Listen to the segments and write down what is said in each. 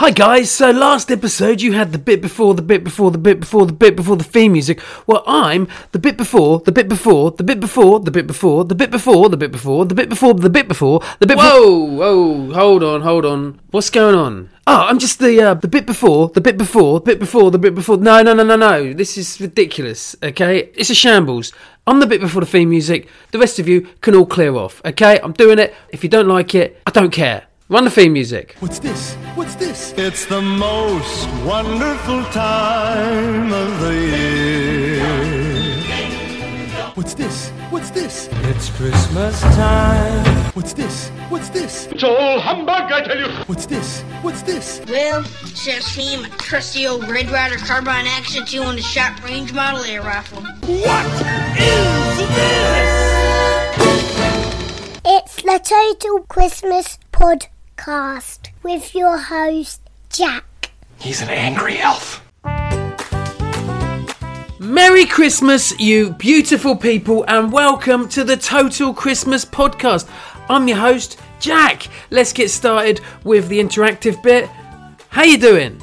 Hi guys, so last episode you had the bit before, the bit before, the bit before, the bit before the theme music. Well, I'm the bit before, the bit before, the bit before, the bit before, the bit before, the bit before, the bit before, the bit before, the bit before. Whoa, hold on. What's going on? Oh, I'm just the bit before, the bit before, the bit before, the bit before. No. This is ridiculous, okay? It's a shambles. I'm the bit before the theme music. The rest of you can all clear off, okay? I'm doing it. If you don't like it, I don't care. Run the theme music. What's this? It's the most wonderful time of the year. What's this? It's Christmas time. What's this? It's all humbug, I tell you. What's this? Well, it's that same trusty old Red Ryder Carbine Action 2 on the short range model air rifle. What is this? It's the Total Christmas Podcast with your host, Jack. He's an angry elf. Merry Christmas, you beautiful people, and welcome to the Total Christmas Podcast. I'm your host, Jack. Let's get started with the interactive bit. How you doing?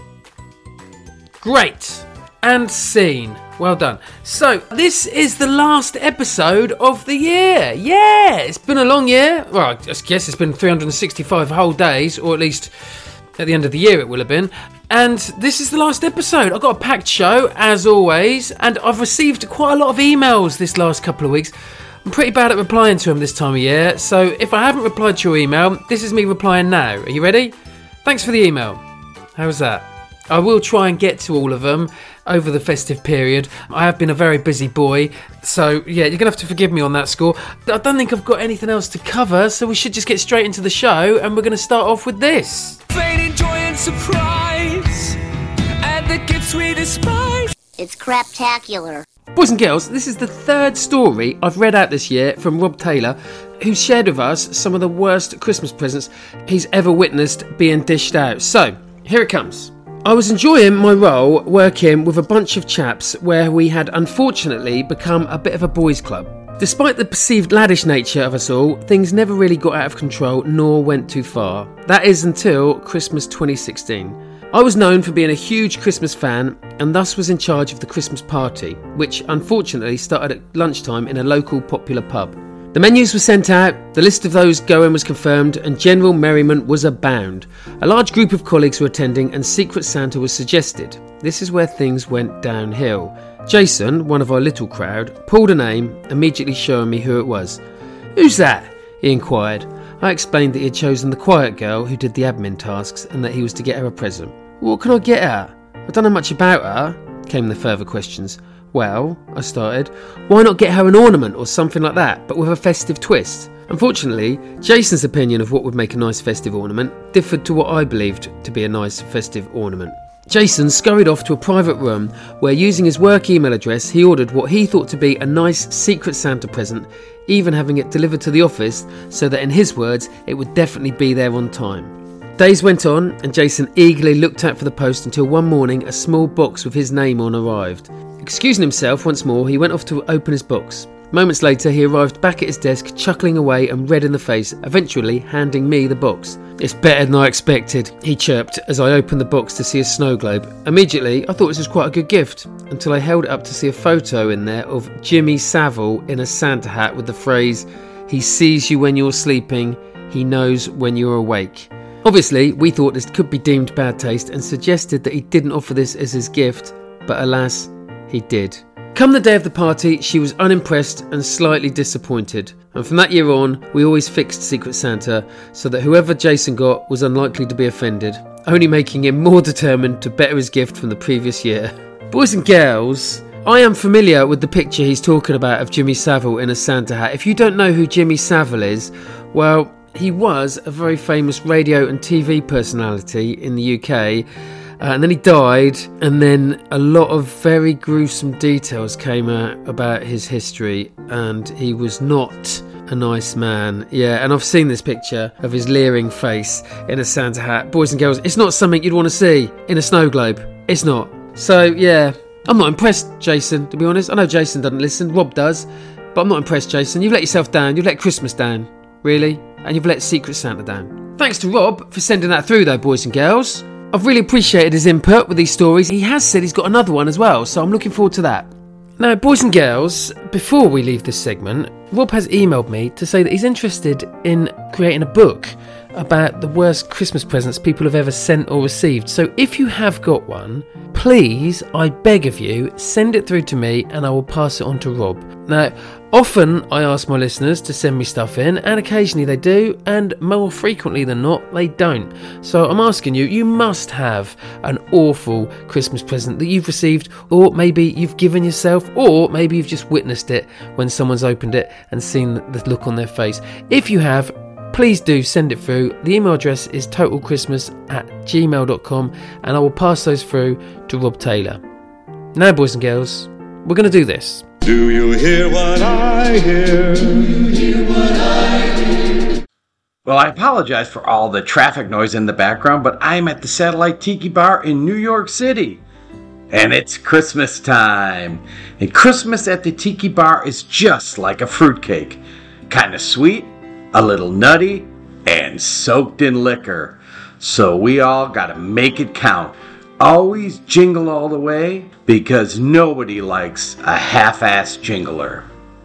Great. And scene. Well done. So, this is the last episode of the year. Yeah, it's been a long year. Well, I guess it's been 365 whole days, or at least at the end of the year it will have been. And this is the last episode. I've got a packed show, as always, and I've received quite a lot of emails this last couple of weeks. I'm pretty bad at replying to them this time of year, so if I haven't replied to your email, this is me replying now. Are you ready? Thanks for the email. How's that? I will try and get to all of them over the festive period. I have been a very busy boy, so yeah, you're going to have to forgive me on that score. I don't think I've got anything else to cover, so we should just get straight into the show, and we're going to start off with this. Fading joy and surprise, and the gifts we despise. It's craptacular. Boys and girls, this is the third story I've read out this year from Rob Taylor, who's shared with us some of the worst Christmas presents he's ever witnessed being dished out. So, here it comes. I was enjoying my role working with a bunch of chaps where we had unfortunately become a bit of a boys' club. Despite the perceived laddish nature of us all, things never really got out of control nor went too far. That is until Christmas 2016. I was known for being a huge Christmas fan and thus was in charge of the Christmas party, which unfortunately started at lunchtime in a local popular pub. The menus were sent out, the list of those going was confirmed, and general merriment was abound. A large group of colleagues were attending and Secret Santa was suggested. This is where things went downhill. Jason, one of our little crowd, pulled a name, immediately showing me who it was. "Who's that?" he inquired. I explained that he had chosen the quiet girl who did the admin tasks and that he was to get her a present. "What can I get her? I don't know much about her," came the further questions. "Well," I started, "why not get her an ornament or something like that, but with a festive twist?" Unfortunately, Jason's opinion of what would make a nice festive ornament differed to what I believed to be a nice festive ornament. Jason scurried off to a private room where, using his work email address, he ordered what he thought to be a nice Secret Santa present, even having it delivered to the office so that, in his words, it would definitely be there on time. Days went on and Jason eagerly looked out for the post until one morning a small box with his name on arrived. Excusing himself once more, he went off to open his box. Moments later, he arrived back at his desk, chuckling away and red in the face, eventually handing me the box. "It's better than I expected," he chirped as I opened the box to see a snow globe. Immediately, I thought this was quite a good gift, until I held it up to see a photo in there of Jimmy Savile in a Santa hat with the phrase, "He sees you when you're sleeping, he knows when you're awake." Obviously, we thought this could be deemed bad taste and suggested that he didn't offer this as his gift, but alas, he did. Come the day of the party, she was unimpressed and slightly disappointed. And from that year on, we always fixed Secret Santa so that whoever Jason got was unlikely to be offended, only making him more determined to better his gift from the previous year. Boys and girls, I am familiar with the picture he's talking about of Jimmy Savile in a Santa hat. If you don't know who Jimmy Savile is, well, he was a very famous radio and TV personality in the UK. And then he died, and then a lot of very gruesome details came out about his history, and he was not a nice man. Yeah, and I've seen this picture of his leering face in a Santa hat. Boys and girls, it's not something you'd want to see in a snow globe. It's not. So, yeah, I'm not impressed, Jason, to be honest. I know Jason doesn't listen, Rob does, but I'm not impressed, Jason. You've let yourself down. You've let Christmas down. Really? And you've let Secret Santa down. Thanks to Rob for sending that through, though, boys and girls. I've really appreciated his input with these stories. He has said he's got another one as well, so I'm looking forward to that. Now, boys and girls, before we leave this segment, Rob has emailed me to say that he's interested in creating a book about the worst Christmas presents people have ever sent or received. So if you have got one, please, I beg of you, send it through to me and I will pass it on to Rob. Now, often I ask my listeners to send me stuff in, and occasionally they do, and more frequently than not, they don't. So I'm asking you, you must have an awful Christmas present that you've received, or maybe you've given yourself, or maybe you've just witnessed it when someone's opened it and seen the look on their face. If you have, please do send it through. The email address is totalchristmas@gmail.com, and I will pass those through to Rob Taylor. Now, boys and girls, we're going to do this. Do you hear what I hear? Well, I apologize for all the traffic noise in the background, but I'm at the Satellite Tiki Bar in New York City. And it's Christmas time. And Christmas at the Tiki Bar is just like a fruitcake. Kind of sweet, a little nutty, and soaked in liquor. So we all gotta make it count. Always jingle all the way, because nobody likes a half-assed jingler.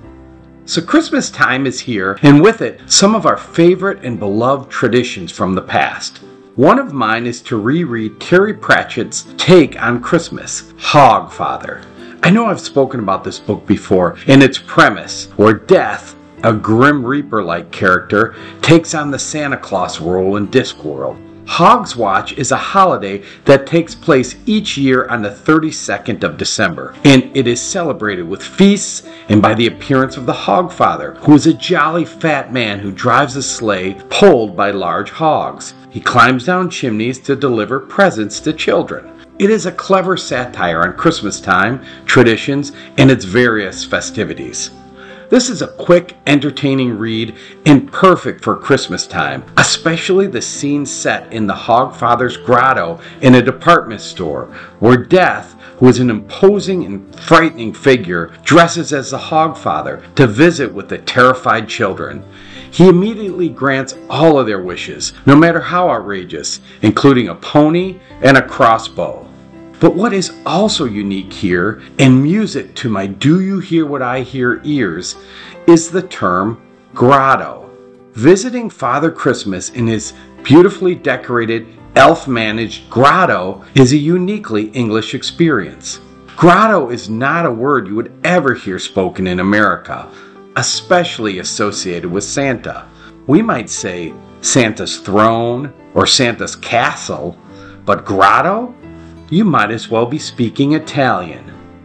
So Christmas time is here, and with it, some of our favorite and beloved traditions from the past. One of mine is to reread Terry Pratchett's take on Christmas, Hogfather. I know I've spoken about this book before, and its premise, where Death, a Grim Reaper-like character, takes on the Santa Claus role in Discworld. Hogswatch is a holiday that takes place each year on the 32nd of December, and it is celebrated with feasts and by the appearance of the Hogfather, who is a jolly fat man who drives a sleigh pulled by large hogs. He climbs down chimneys to deliver presents to children. It is a clever satire on Christmas time, traditions, and its various festivities. This is a quick, entertaining read and perfect for Christmas time, especially the scene set in the Hogfather's grotto in a department store, where Death, who is an imposing and frightening figure, dresses as the Hogfather to visit with the terrified children. He immediately grants all of their wishes, no matter how outrageous, including a pony and a crossbow. But what is also unique here, and music to my Do You Hear What I Hear ears, is the term grotto. Visiting Father Christmas in his beautifully decorated, elf-managed grotto is a uniquely English experience. Grotto is not a word you would ever hear spoken in America, especially associated with Santa. We might say Santa's throne or Santa's castle, but grotto? You might as well be speaking Italian.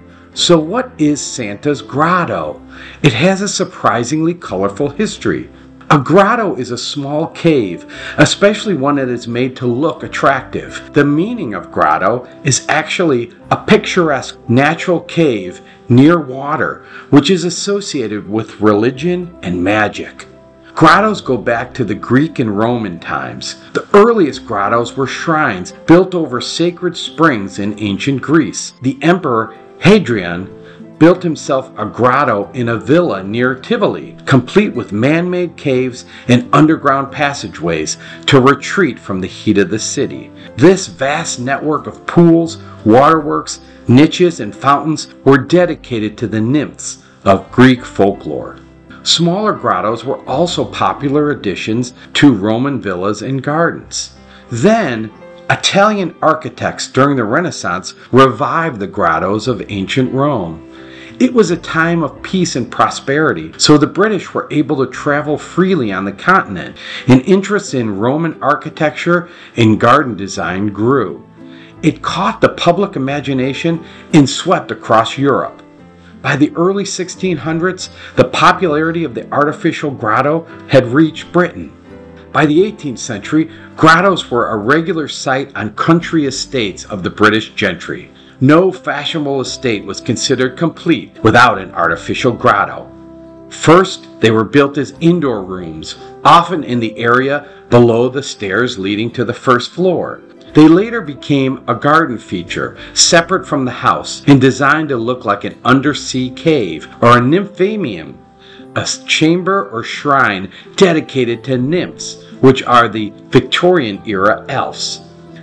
So what is Santa's grotto? It has a surprisingly colorful history. A grotto is a small cave, especially one that is made to look attractive. The meaning of grotto is actually a picturesque natural cave near water, which is associated with religion and magic. Grottos go back to the Greek and Roman times. The earliest grottos were shrines built over sacred springs in ancient Greece. The Emperor Hadrian built himself a grotto in a villa near Tivoli, complete with man-made caves and underground passageways to retreat from the heat of the city. This vast network of pools, waterworks, niches, and fountains were dedicated to the nymphs of Greek folklore. Smaller grottos were also popular additions to Roman villas and gardens. Then, Italian architects during the Renaissance revived the grottos of ancient Rome. It was a time of peace and prosperity, so the British were able to travel freely on the continent, and interest in Roman architecture and garden design grew. It caught the public imagination and swept across Europe. By the early 1600s, the popularity of the artificial grotto had reached Britain. By the 18th century, grottos were a regular sight on country estates of the British gentry. No fashionable estate was considered complete without an artificial grotto. First, they were built as indoor rooms, often in the area below the stairs leading to the first floor. They later became a garden feature, separate from the house, and designed to look like an undersea cave or a nymphanium, a chamber or shrine dedicated to nymphs, which are the Victorian-era elves.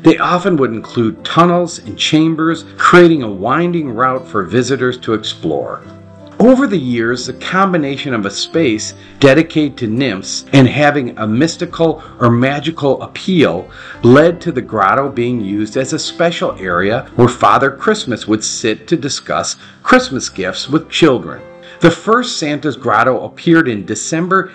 They often would include tunnels and chambers, creating a winding route for visitors to explore. Over the years, the combination of a space dedicated to nymphs and having a mystical or magical appeal led to the grotto being used as a special area where Father Christmas would sit to discuss Christmas gifts with children. The first Santa's grotto appeared in December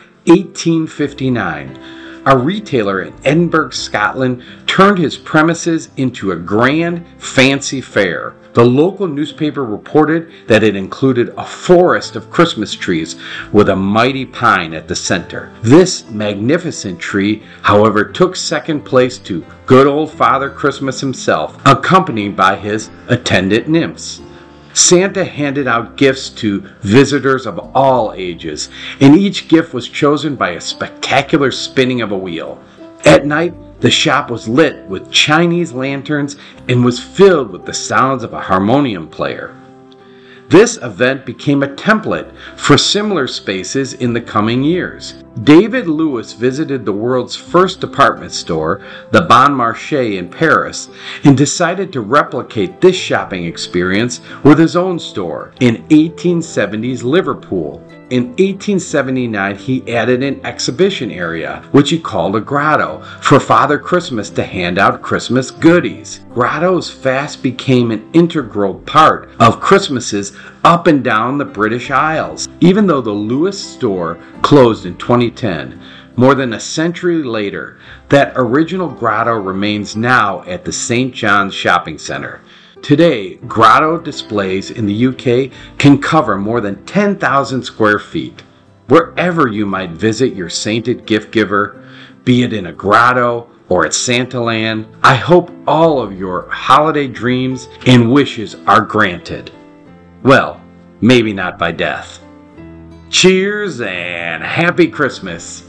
1859. A retailer in Edinburgh, Scotland, turned his premises into a grand, fancy fair. The local newspaper reported that it included a forest of Christmas trees with a mighty pine at the center. This magnificent tree, however, took second place to good old Father Christmas himself, accompanied by his attendant nymphs. Santa handed out gifts to visitors of all ages, and each gift was chosen by a spectacular spinning of a wheel. At night, the shop was lit with Chinese lanterns and was filled with the sounds of a harmonium player. This event became a template for similar spaces in the coming years. David Lewis visited the world's first department store, the Bon Marché in Paris, and decided to replicate this shopping experience with his own store in 1870's Liverpool. In 1879, he added an exhibition area, which he called a grotto, for Father Christmas to hand out Christmas goodies. Grottos fast became an integral part of Christmases up and down the British Isles, even though the Lewis store closed in 2010. More than a century later, that original grotto remains now at the St. John's Shopping Centre. Today, grotto displays in the UK can cover more than 10,000 square feet. Wherever you might visit your sainted gift giver, be it in a grotto or at Santaland, I hope all of your holiday dreams and wishes are granted. Well, maybe not by death. Cheers and Happy Christmas.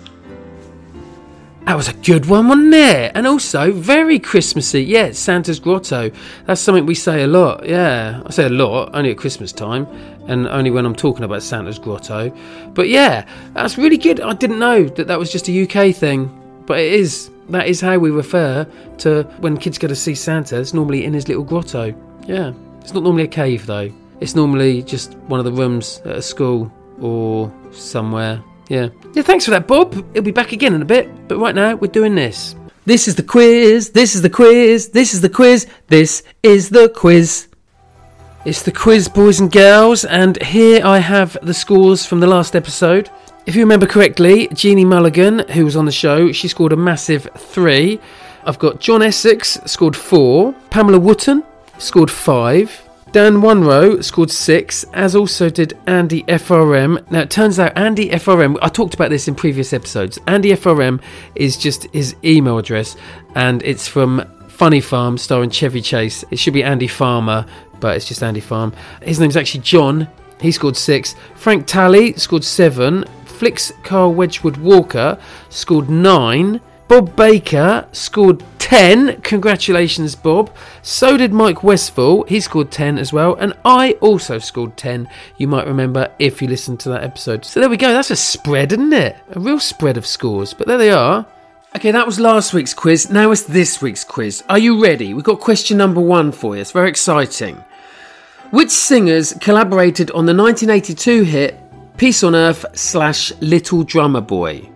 That was a good one, wasn't it? And also very Christmassy. Yeah, Santa's Grotto. That's something we say a lot. Yeah, I say a lot, only at Christmas time, and only when I'm talking about Santa's Grotto. But yeah, that's really good. I didn't know that was just a UK thing, but it is. That is how we refer to when kids go to see Santa. It's normally in his little grotto. Yeah, it's not normally a cave though. It's normally just one of the rooms at a school or somewhere. Yeah, thanks for that, Bob. He'll be back again in a bit, but right now we're doing this. This is the quiz, this is the quiz, this is the quiz, this is the quiz. It's the quiz, boys and girls, and here I have the scores from the last episode. If you remember correctly, Jeannie Mulligan, who was on the show, she scored a massive 3. I've got John Essex, scored 4. Pamela Wooten, scored 5. Dan Munro scored 6, as also did Andy FRM. Now, it turns out Andy FRM, I talked about this in previous episodes. Andy FRM is just his email address, and it's from Funny Farm, starring Chevy Chase. It should be Andy Farmer, but it's just Andy Farm. His name's actually John. He scored 6. Frank Talley scored 7. Flicks Carl Wedgwood Walker scored 9. Bob Baker scored 10. Congratulations, Bob. So did Mike Westfall. He scored 10 as well. And I also scored 10. You might remember if you listened to that episode. So there we go. That's a spread, isn't it? A real spread of scores. But there they are. Okay, that was last week's quiz. Now it's this week's quiz. Are you ready? We've got question number 1 for you. It's very exciting. Which singers collaborated on the 1982 hit Peace on Earth / Little Drummer Boy?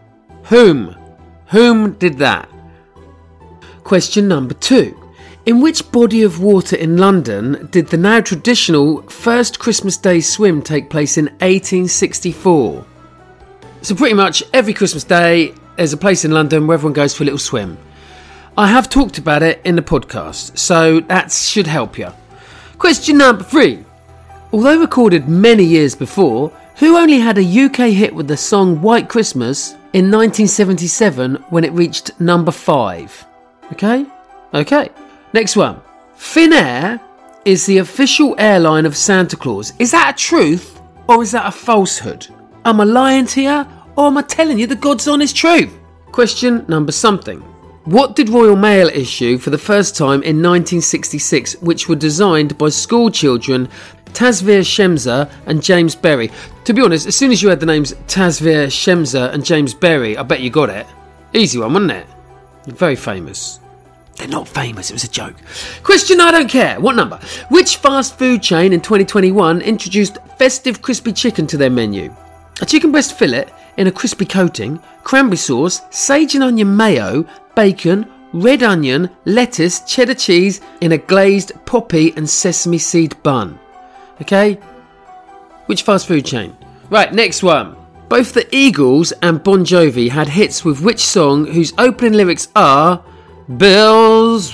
Whom did that? Question number 2. In which body of water in London did the now traditional first Christmas Day swim take place in 1864? So pretty much every Christmas Day there's a place in London where everyone goes for a little swim. I have talked about it in the podcast, so that should help you. Question number 3. Although recorded many years before, who only had a UK hit with the song White Christmas in 1977 when it reached number 5? Okay. Next one. Finnair is the official airline of Santa Claus. Is that a truth or is that a falsehood? Am I lying to you or am I telling you the God's honest truth? Question number something. What did Royal Mail issue for the first time in 1966, which were designed by school children Tazvir Shemza and James Berry? To be honest, as soon as you heard the names Tazvir Shemza and James Berry, I bet you got it. Easy one, wasn't it? Very famous. They're not famous. It was a joke. Question I don't care. What number? Which fast food chain in 2021 introduced festive crispy chicken to their menu? A chicken breast fillet in a crispy coating, cranberry sauce, sage and onion mayo, bacon, red onion, lettuce, cheddar cheese in a glazed poppy and sesame seed bun. Okay? Which fast food chain? Right, next one. Both the Eagles and Bon Jovi had hits with which song whose opening lyrics are bells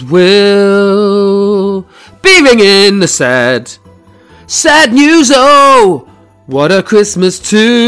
will be ringing the sad news, oh, what a Christmas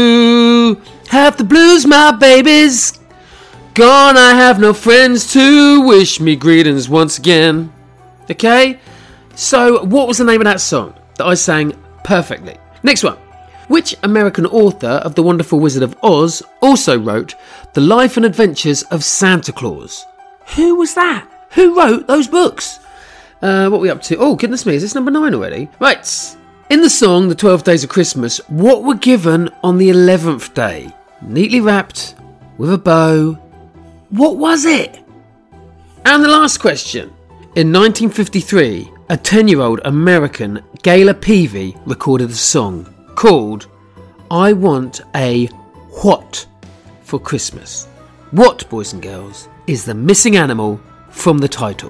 to have the blues, my baby's gone, I have no friends to wish me greetings once again. Okay, so what was the name of that song that I sang perfectly? Next one. Which American author of The Wonderful Wizard of Oz also wrote The Life and Adventures of Santa Claus? Who was that? Who wrote those books? What are we up to? Oh, goodness me, is this number 9 already? Right. In the song, The 12 Days of Christmas, what were given on the 11th day? Neatly wrapped, with a bow. What was it? And the last question. In 1953, a 10-year-old American, Gayla Peavy, recorded a song called I Want a What for Christmas. What, boys and girls, is the missing animal from the title?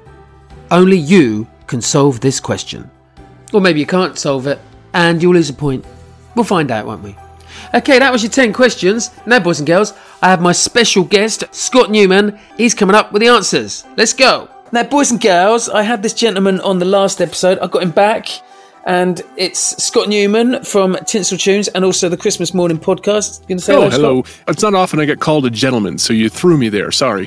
Only you can solve this question. Or maybe you can't solve it and you'll lose a point. We'll find out, won't we? Okay, that was your 10 questions. Now, boys and girls, I have my special guest, Scott Newman. He's coming up with the answers. Let's go. Now, boys and girls, I had this gentleman on the last episode. I got him back. And it's Scott Newman from Tinsel Tunes and also the Christmas Morning Podcast. You going to say hello? Scott? It's not often I get called a gentleman, so you threw me there. Sorry.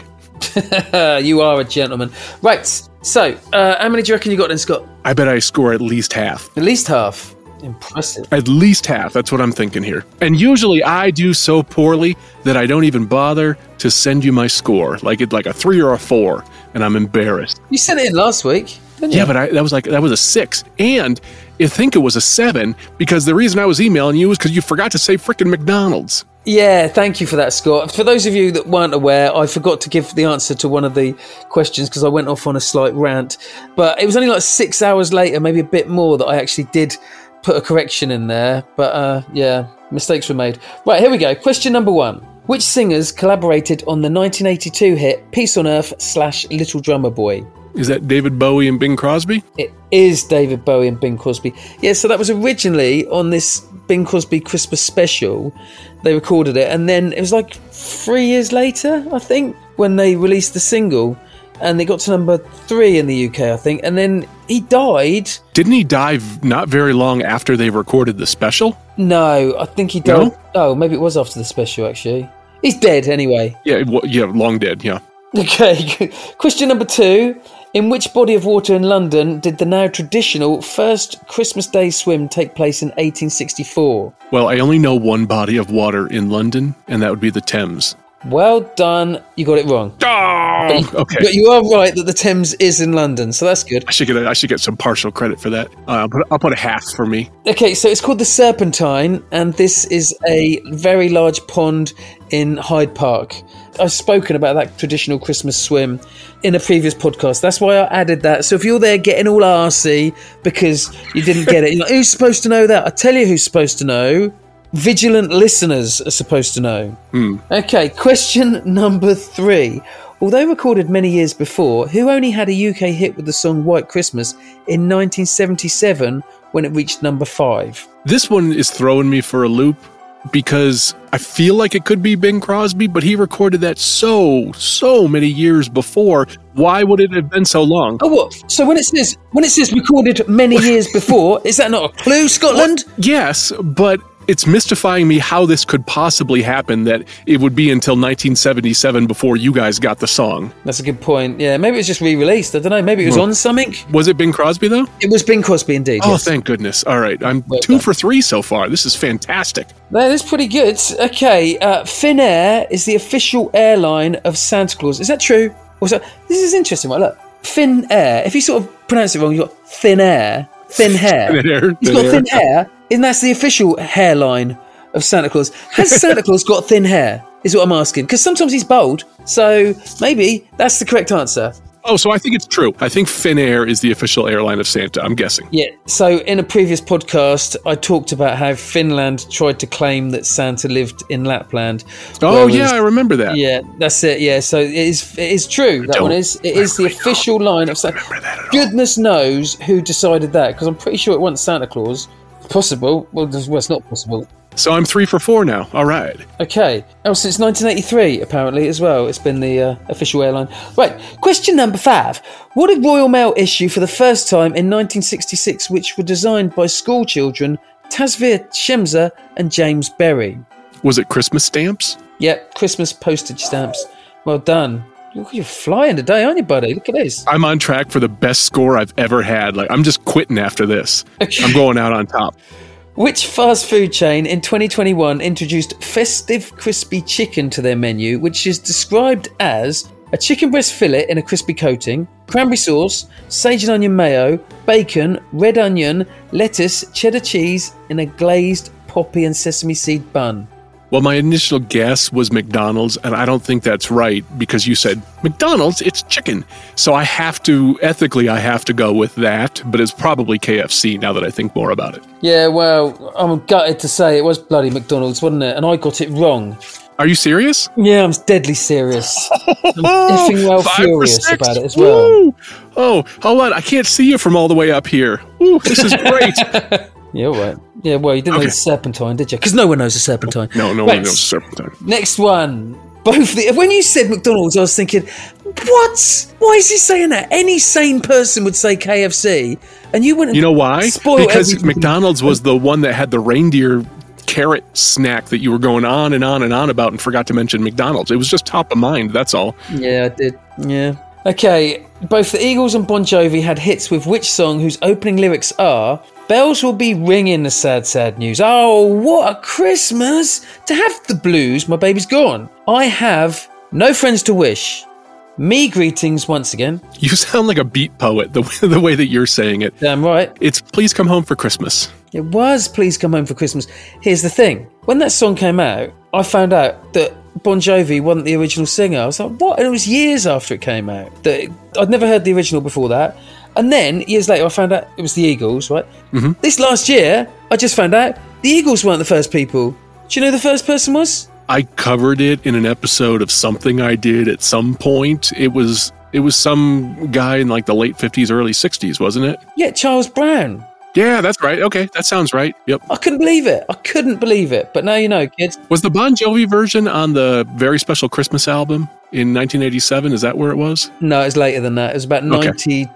You are a gentleman. Right, so how many do you reckon you got then, Scott? I bet I score at least half. At least half? Impressive. At least half. That's what I'm thinking here. And usually I do so poorly that I don't even bother to send you my score. Like a 3 or a 4, and I'm embarrassed. You sent it in last week. Yeah, but that was a 6. And you think it was a 7 because the reason I was emailing you was because you forgot to say frickin' McDonald's. Yeah, thank you for that, Scott. For those of you that weren't aware, I forgot to give the answer to one of the questions because I went off on a slight rant. But it was only like 6 hours later, maybe a bit more, that I actually did put a correction in there. But yeah, mistakes were made. Right, here we go. Question number 1. Which singers collaborated on the 1982 hit Peace on Earth / Little Drummer Boy? Is that David Bowie and Bing Crosby? It is David Bowie and Bing Crosby. Yeah, so that was originally on this Bing Crosby Christmas special. They recorded it, and then it was like 3 years later, I think, when they released the single, and they got to number 3 in the UK, I think, and then he died. Didn't he die not very long after they recorded the special? No, I think he died. No? Oh, maybe it was after the special, actually. He's dead anyway. Yeah, long dead, yeah. Okay, question number 2. In which body of water in London did the now traditional first Christmas Day swim take place in 1864? Well, I only know one body of water in London, and that would be the Thames. Well done. You got it wrong. Oh, okay. But you are right that the Thames is in London, so that's good. I should get some partial credit for that. I'll put a half for me. Okay, so it's called the Serpentine, and this is a very large pond in Hyde Park. I've spoken about that traditional Christmas swim in a previous podcast. That's why I added that. So if you're there getting all arsey because you didn't get it, you're like, who's supposed to know that? I tell you who's supposed to know. Vigilant listeners are supposed to know. Okay, question number 3. Although recorded many years before, who only had a UK hit with the song White Christmas in 1977 when it reached number 5? This one is throwing me for a loop because I feel like it could be Bing Crosby, but he recorded that so many years before. Why would it have been so long? Oh, what? So when it says recorded many years before, is that not a clue, Scotland? Well, yes, but it's mystifying me how this could possibly happen, that it would be until 1977 before you guys got the song. That's a good point. Yeah, maybe it was just re-released. I don't know. Maybe it was on something. Was it Bing Crosby, though? It was Bing Crosby, indeed. Oh, yes. Thank goodness. All right. I'm 2 for 3 so far. This is fantastic. That is pretty good. Okay. Finnair is the official airline of Santa Claus. Is that true? Also, this is interesting. Right, look. Finnair. If you sort of pronounce it wrong, you've got thin air. Thin hair. He's got thin hair. And that's the official hairline of Santa Claus. Has Santa Claus got thin hair? Is what I'm asking. Because sometimes he's bald. So maybe that's the correct answer. Oh, so I think it's true. I think Finnair is the official airline of Santa, I'm guessing. Yeah, so in a previous podcast, I talked about how Finland tried to claim that Santa lived in Lapland. Oh, yeah, I remember that. Yeah, that's it, yeah. So it is true, that one is. It is the official line of Santa. Goodness knows who decided that, because I'm pretty sure it wasn't Santa Claus. Possible. Well, it's not possible. So I'm 3 for 4 now. All right. Okay. Oh, since 1983, apparently, as well. It's been the official airline. Right. Question number 5. What did Royal Mail issue for the first time in 1966, which were designed by school children Tasvir Shemza and James Berry? Was it Christmas stamps? Yep. Christmas postage stamps. Well done. Look, you're flying today, aren't you, buddy? Look at this. I'm on track for the best score I've ever had. Like, I'm just quitting after this. Okay. I'm going out on top. Which fast food chain in 2021 introduced festive crispy chicken to their menu, which is described as a chicken breast fillet in a crispy coating, cranberry sauce, sage and onion mayo, bacon, red onion, lettuce, cheddar cheese in a glazed poppy and sesame seed bun? Well, my initial guess was McDonald's, and I don't think that's right because you said, McDonald's, it's chicken. So I have to go with that, but it's probably KFC now that I think more about it. Yeah, well, I'm gutted to say it was bloody McDonald's, wasn't it? And I got it wrong. Are you serious? Yeah, I'm deadly serious. I'm effing well furious about it as well. Woo! Oh, hold on. I can't see you from all the way up here. Ooh, this is great. Yeah, right. Yeah, well, you didn't know the serpentine, did you? Because no one knows the serpentine. No one knows the serpentine. Next one. When you said McDonald's, I was thinking, what? Why is he saying that? Any sane person would say KFC, and you wouldn't. You know why? Because everything. McDonald's was the one that had the reindeer carrot snack that you were going on and on and on about and forgot to mention McDonald's. It was just top of mind, that's all. Yeah, I did. Yeah. Okay, both the Eagles and Bon Jovi had hits with which song whose opening lyrics are, bells will be ringing the sad, sad news. Oh, what a Christmas! To have the blues, my baby's gone. I have no friends to wish. Me greetings once again. You sound like a beat poet, the way that you're saying it. Damn right. It's Please Come Home for Christmas. It was Please Come Home for Christmas. Here's the thing. When that song came out, I found out that Bon Jovi wasn't the original singer. I was like, what? And it was years after it came out. I'd never heard the original before that. And then, years later, I found out it was the Eagles, right? Mm-hmm. This last year, I just found out the Eagles weren't the first people. Do you know who the first person was? I covered it in an episode of something I did at some point. It was some guy in like the late 50s, early 60s, wasn't it? Yeah, Charles Brown. Yeah, that's right. Okay, that sounds right. Yep. I couldn't believe it. But now you know, kids. Was the Bon Jovi version on the Very Special Christmas album in 1987? Is that where it was? No, it's later than that. It was about 93,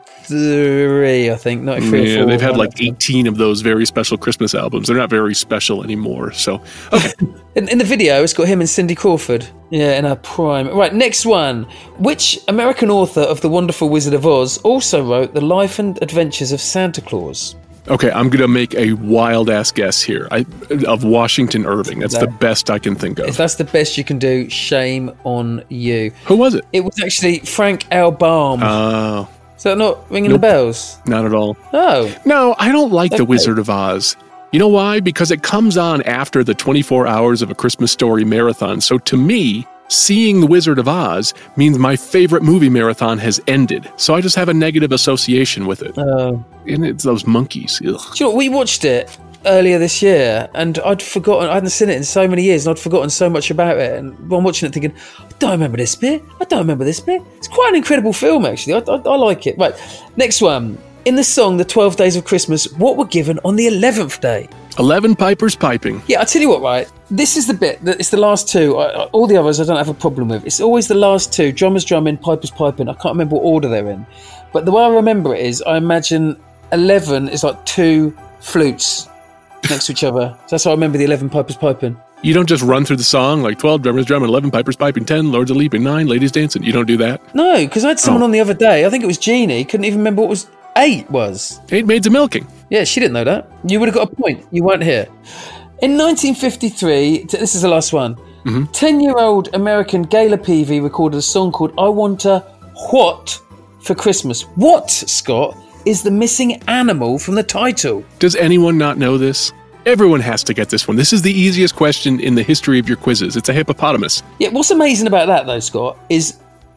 I think. 93 or 4. They've had like 18 of those Very Special Christmas albums. They're not very special anymore. So, okay. In the video, it's got him and Cindy Crawford. Yeah, in her prime. Right, next one. Which American author of The Wonderful Wizard of Oz also wrote The Life and Adventures of Santa Claus? Okay, I'm going to make a wild-ass guess here. Of Washington Irving. That's the best I can think of. If that's the best you can do, shame on you. Who was it? It was actually Frank L. Baum. Oh. Is that not ringing the bells? Not at all. Oh. No, I don't like The Wizard of Oz. You know why? Because it comes on after the 24 Hours of a Christmas Story marathon. So to me, seeing The Wizard of Oz means my favorite movie marathon has ended. So I just have a negative association with it. And it's those monkeys. Ugh. Do you know what? We watched it earlier this year and I'd forgotten, I hadn't seen it in so many years and I'd forgotten so much about it. And I'm watching it thinking, I don't remember this bit. It's quite an incredible film, actually. I like it. Right, next one. In the song The 12 Days of Christmas, what were given on the 11th day? 11 pipers piping. Yeah, I'll tell you what, right? This is the bit, it's the last two. All the others I don't have a problem with. It's always the last two. Drummers drumming, pipers piping. I can't remember what order they're in. But the way I remember it is, I imagine 11 is like two flutes next to each other. So that's how I remember the 11 pipers piping. You don't just run through the song like 12 drummers drumming, 11 pipers piping, 10 lords a leaping, 9 ladies dancing. You don't do that? No, because I had someone on the other day. I think it was Jeannie. Couldn't even remember what was 8 was. 8 maids a milking. Yeah, she didn't know that. You would have got a point. You weren't here. In 1953, this is the last one, 10-year-old American Gayla Peavy recorded a song called I Want a What for Christmas. What, Scott, is the missing animal from the title? Does anyone not know this? Everyone has to get this one. This is the easiest question in the history of your quizzes. It's a hippopotamus. Yeah, what's amazing about that, though, Scott, is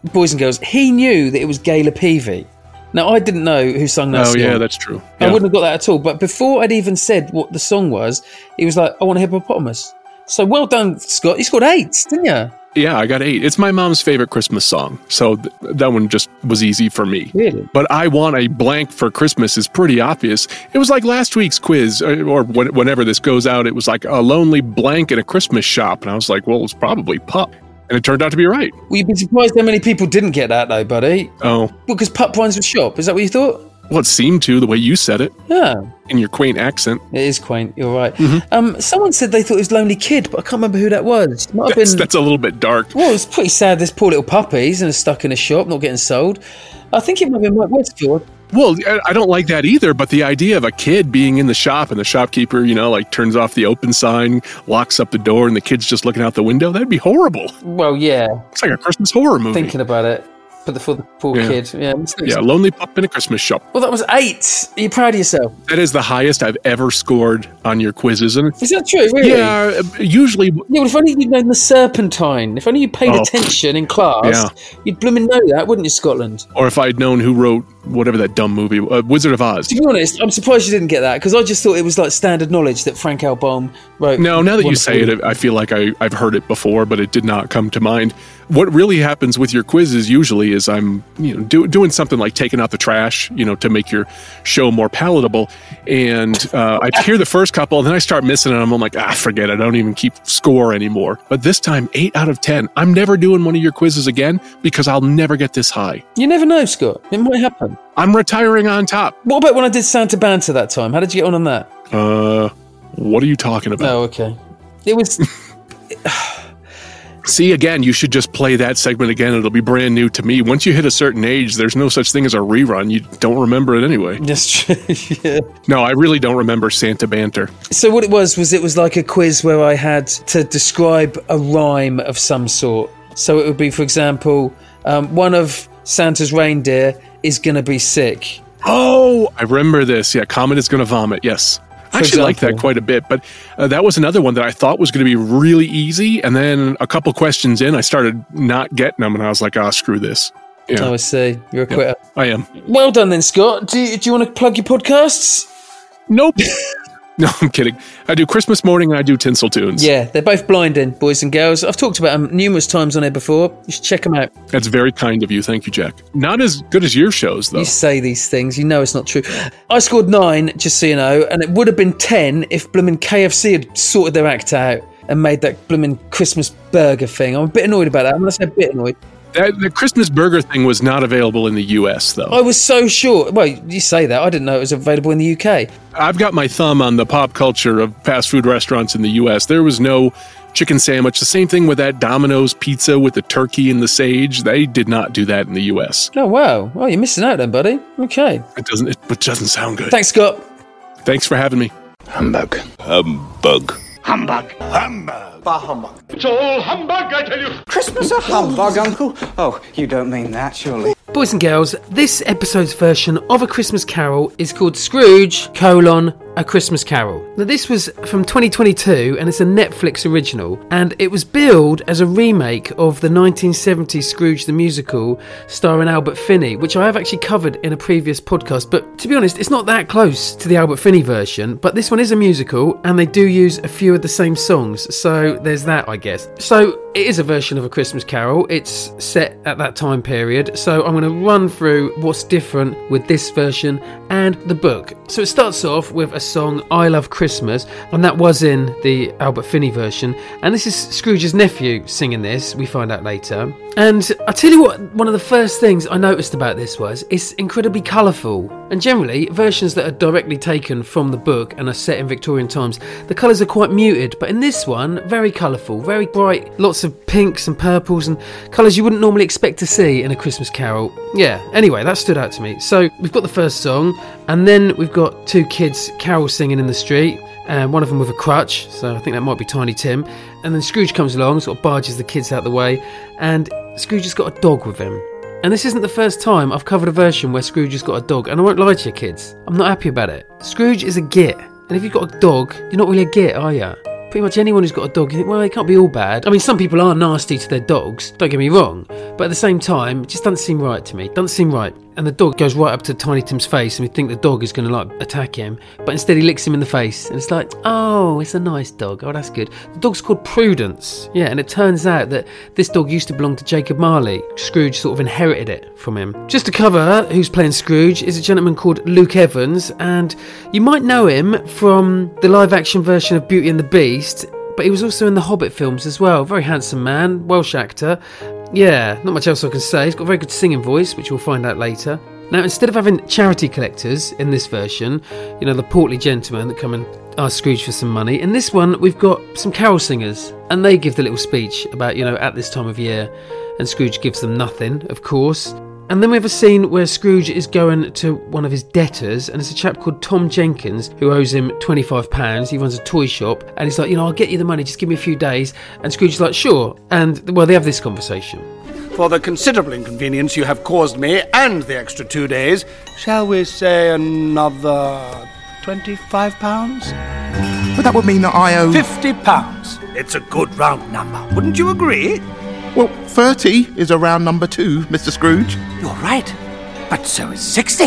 Boys and Girls, he knew that it was Gayla Peavy. Now, I didn't know who sung that song. Oh, yeah, that's true. Yeah. I wouldn't have got that at all. But before I'd even said what the song was, he was like, I want a hippopotamus. So well done, Scott. You scored 8, didn't you? Yeah, I got 8. It's my mom's favorite Christmas song, so that one just was easy for me. Really? But I want a blank for Christmas is pretty obvious. It was like last week's quiz, or whenever this goes out, it was like a lonely blank in a Christmas shop. And I was like, well, it's probably Pup. And it turned out to be right. Well, you'd be surprised how many people didn't get that, though, buddy. Oh. Well, because Pup rhymes with shop. Is that what you thought? Well, it seemed to, the way you said it. Yeah. In your quaint accent. It is quaint, you're right. Mm-hmm. Someone said they thought it was Lonely Kid, but I can't remember who that was. That's a little bit dark. Well, it's pretty sad, this poor little puppy's and stuck in a shop, not getting sold. I think it might have been Mike Westfield. Well, I don't like that either, but the idea of a kid being in the shop and the shopkeeper, turns off the open sign, locks up the door, and the kid's just looking out the window, that'd be horrible. Well, yeah. It's like a Christmas horror movie. Thinking about it. But for the poor kid. Yeah, Lonely Pup in a Christmas shop. Well, that was 8. Are you proud of yourself? That is the highest I've ever scored on your quizzes. Is that true, really? Yeah, usually... Yeah, well, if only you'd known the Serpentine. If only you paid attention in class, you'd blooming know that, wouldn't you, Scotland? Or if I'd known who wrote whatever that dumb movie, Wizard of Oz. To be honest, I'm surprised you didn't get that, because I just thought it was like standard knowledge that Frank L. Baum wrote. No, now that you say it, I feel like I've heard it before, but it did not come to mind. What really happens with your quizzes usually is I'm doing something like taking out the trash, to make your show more palatable. And I hear the first couple, and then I start missing it. And I'm like, forget it. I don't even keep score anymore. But this time, 8 out of 10. I'm never doing one of your quizzes again because I'll never get this high. You never know, Scott. It might happen. I'm retiring on top. What about when I did Santa Banter that time? How did you get on that? What are you talking about? Oh, okay. It was... See, again, you should just play that segment again. It'll be brand new to me. Once you hit a certain age, there's no such thing as a rerun. You don't remember it anyway. That's true, yeah. No, I really don't remember Santa Banter. So what it was like a quiz where I had to describe a rhyme of some sort. So it would be, for example, one of Santa's reindeer is going to be sick. Oh, I remember this. Yeah, Comet is going to vomit, yes. I actually like that quite a bit, but that was another one that I thought was going to be really easy, and then a couple questions in, I started not getting them, and I was like, screw this. Yeah. Oh, I see. You're a quitter. I am. Well done then, Scott. Do you want to plug your podcasts? Nope. No, I'm kidding. I do Christmas Morning and I do Tinsel Tunes. Yeah, they're both blinding, boys and girls. I've talked about them numerous times on here before. You should check them out. That's very kind of you. Thank you, Jack. Not as good as your shows, though. You say these things. You know it's not true. I scored 9, just so you know, and it would have been 10 if bloomin' KFC had sorted their act out and made that bloomin' Christmas burger thing. I'm a bit annoyed about that. I'm going to say a bit annoyed. The Christmas burger thing was not available in the US, though. I was so sure. Well, you say that. I didn't know it was available in the UK. I've got my thumb on the pop culture of fast food restaurants in the US. There was no chicken sandwich. The same thing with that Domino's pizza with the turkey and the sage. They did not do that in the US. Oh, wow. Oh, you're missing out then, buddy. Okay. It doesn't sound good. Thanks, Scott. Thanks for having me. Humbug. Humbug. Humbug. Humbug. Bah humbug. It's all humbug, I tell you. Christmas a humbug, Uncle? Oh, you don't mean that, surely. Boys and girls, this episode's version of A Christmas Carol is called Scrooge, A Christmas Carol. Now this was from 2022 and it's a Netflix original, and it was billed as a remake of the 1970s Scrooge the Musical starring Albert Finney, which I have actually covered in a previous podcast, but to be honest it's not that close to the Albert Finney version, but this one is a musical and they do use a few of the same songs, so there's that, I guess. So it is a version of A Christmas Carol. It's set at that time period, so I'm going to run through what's different with this version and the book. So it starts off with a song, I Love Christmas, and that was in the Albert Finney version, and this is Scrooge's nephew singing this, we find out later. And I tell you what, one of the first things I noticed about this was it's incredibly colourful, and generally versions that are directly taken from the book and are set in Victorian times, the colours are quite muted, but in this one, very colourful, very bright, lots of pinks and purples and colours you wouldn't normally expect to see in A Christmas Carol. Yeah, anyway, that stood out to me. So we've got the first song, and then we've got two kids carol singing in the street, and one of them with a crutch, so I think that might be Tiny Tim. And then Scrooge comes along, sort of barges the kids out the way, and Scrooge has got a dog with him. And this isn't the first time I've covered a version where Scrooge has got a dog, and I won't lie to you kids, I'm not happy about it. Scrooge is a git, and if you've got a dog, you're not really a git, are you? Pretty much anyone who's got a dog, you think, well, it can't be all bad. I mean, some people are nasty to their dogs, don't get me wrong, but at the same time, it just doesn't seem right to me. Doesn't seem right. And the dog goes right up to Tiny Tim's face, and we think the dog is going to, like, attack him, but instead he licks him in the face, and it's like, oh, it's a nice dog. Oh, that's good. The dog's called Prudence. Yeah, and it turns out that this dog used to belong to Jacob Marley. Scrooge sort of inherited it from him. Just to cover who's playing Scrooge is a gentleman called Luke Evans, and you might know him from the live-action version of Beauty and the Beast, but he was also in the Hobbit films as well. Very handsome man, Welsh actor. Yeah, not much else I can say. He's got a very good singing voice, which we'll find out later. Now, instead of having charity collectors in this version, you know, the portly gentlemen that come and ask Scrooge for some money, in this one we've got some carol singers, and they give the little speech about, you know, at this time of year, and Scrooge gives them nothing, of course. And then we have a scene where Scrooge is going to one of his debtors, and it's a chap called Tom Jenkins who owes him £25. He runs a toy shop, and he's like, you know, I'll get you the money, just give me a few days. And Scrooge is like, sure. And, well, they have this conversation. For the considerable inconvenience you have caused me and the extra 2 days, shall we say another £25? But that would mean that I owe... £50. It's a good round number. Wouldn't you agree? Well, 30 is a round number too, Mr. Scrooge. You're right. But so is 60.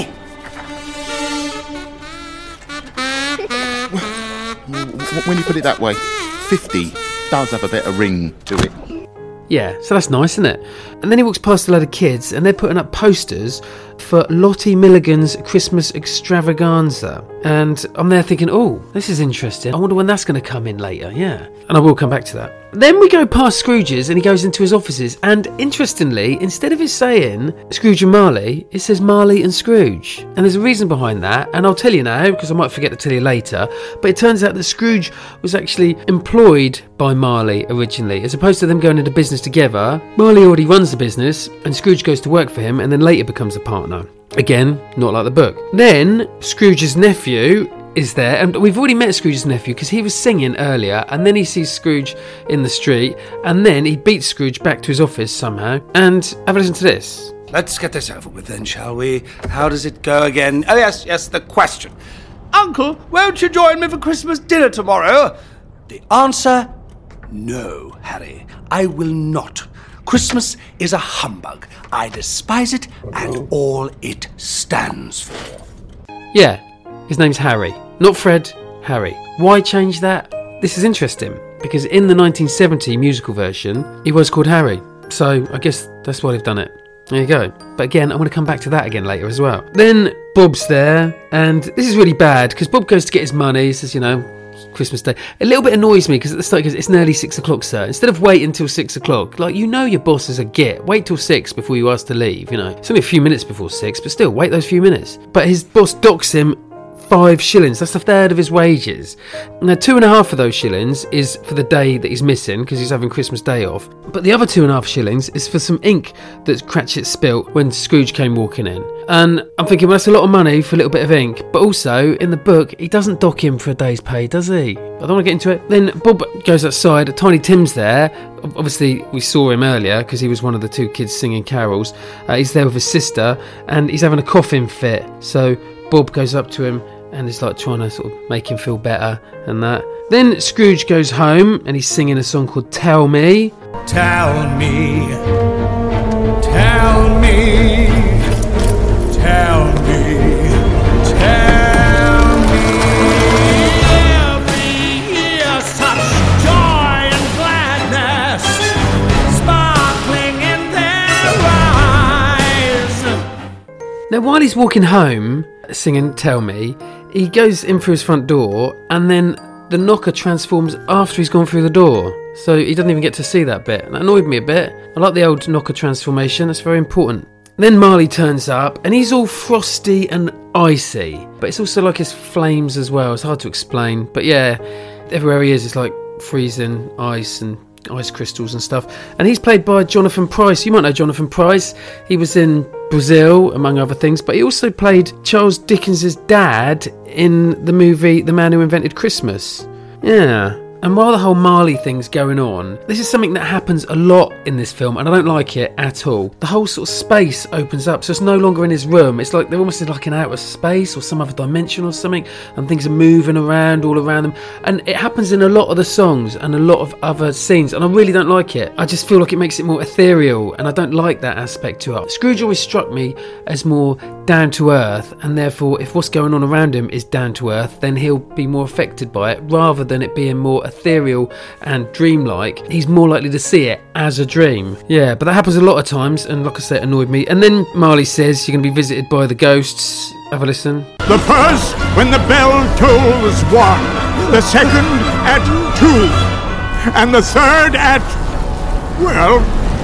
When you put it that way, 50 does have a bit of ring to it. Yeah, so that's nice, isn't it? And then he walks past a load of kids, and they're putting up posters for Lottie Milligan's Christmas Extravaganza. And I'm there thinking, oh, this is interesting. I wonder when that's going to come in later, yeah. And I will come back to that. Then we go past Scrooge's, and he goes into his offices. And interestingly, instead of it saying Scrooge and Marley, it says Marley and Scrooge. And there's a reason behind that, and I'll tell you now, because I might forget to tell you later. But it turns out that Scrooge was actually employed by Marley originally, as opposed to them going into business together. Marley already runs the business, and Scrooge goes to work for him, and then later becomes a partner. Again, not like the book. Then Scrooge's nephew is there, and we've already met Scrooge's nephew because he was singing earlier, and then he sees Scrooge in the street, and then he beats Scrooge back to his office somehow. And have a listen to this. Let's get this over with then, shall we? How does it go again? Oh, yes, the question. Uncle, won't you join me for Christmas dinner tomorrow? The answer, no, Harry. I will not. Christmas is a humbug. I despise it and all it stands for. Yeah, his name's Harry. Not Fred, Harry. Why change that? This is interesting, because in the 1970 musical version, he was called Harry. So I guess that's why they've done it. There you go. But again, I'm going to come back to that again later as well. Then Bob's there, and this is really bad, because Bob goes to get his money. He says, you know, Christmas Day. A little bit annoys me, because at the start he goes, it's nearly 6 o'clock, sir. Instead of wait until 6 o'clock, like, you know your boss is a git. Wait till 6 before you ask to leave, you know. It's only a few minutes before 6, but still, wait those few minutes. But his boss docks him 5 shillings. That's a third of his wages. Now, 2.5 of those shillings is for the day that he's missing because he's having Christmas Day off. But the other 2.5 shillings is for some ink that Cratchit spilt when Scrooge came walking in. And I'm thinking, well, that's a lot of money for a little bit of ink. But also, in the book, he doesn't dock him for a day's pay, does he? I don't want to get into it. Then Bob goes outside. Tiny Tim's there. Obviously, we saw him earlier because he was one of the 2 kids singing carols. He's there with his sister, and he's having a coughing fit. So Bob goes up to him and is like trying to sort of make him feel better and that. Then Scrooge goes home and he's singing a song called Tell Me. Tell me, tell me, tell me, tell me. Every year such joy and gladness sparkling in their eyes. Now while he's walking home singing Tell Me, he goes in through his front door, and then the knocker transforms after he's gone through the door. So he doesn't even get to see that bit. That annoyed me a bit. I like the old knocker transformation. That's very important. Then Marley turns up, and he's all frosty and icy. But it's also like his flames as well. It's hard to explain. But yeah, everywhere he is, it's like freezing ice and ice crystals and stuff. And he's played by Jonathan Pryce. You might know Jonathan Pryce. He was in Brazil, among other things, but he also played Charles Dickens's dad in the movie The Man Who Invented Christmas. Yeah. And while the whole Marley thing's going on, this is something that happens a lot in this film, and I don't like it at all. The whole sort of space opens up, so it's no longer in his room. It's like they're almost in like an outer space or some other dimension or something, and things are moving around all around them. And it happens in a lot of the songs and a lot of other scenes, and I really don't like it. I just feel like it makes it more ethereal, and I don't like that aspect to it. Scrooge always struck me as more down to earth, and therefore if what's going on around him is down to earth, then he'll be more affected by it, rather than it being more ethereal and dreamlike. He's more likely to see it as a dream. Yeah, but that happens a lot of times, and like I said, it annoyed me. And then Marley says you're going to be visited by the ghosts. Have a listen. The first when the bell tolls 1, the second at 2, and the third at, well,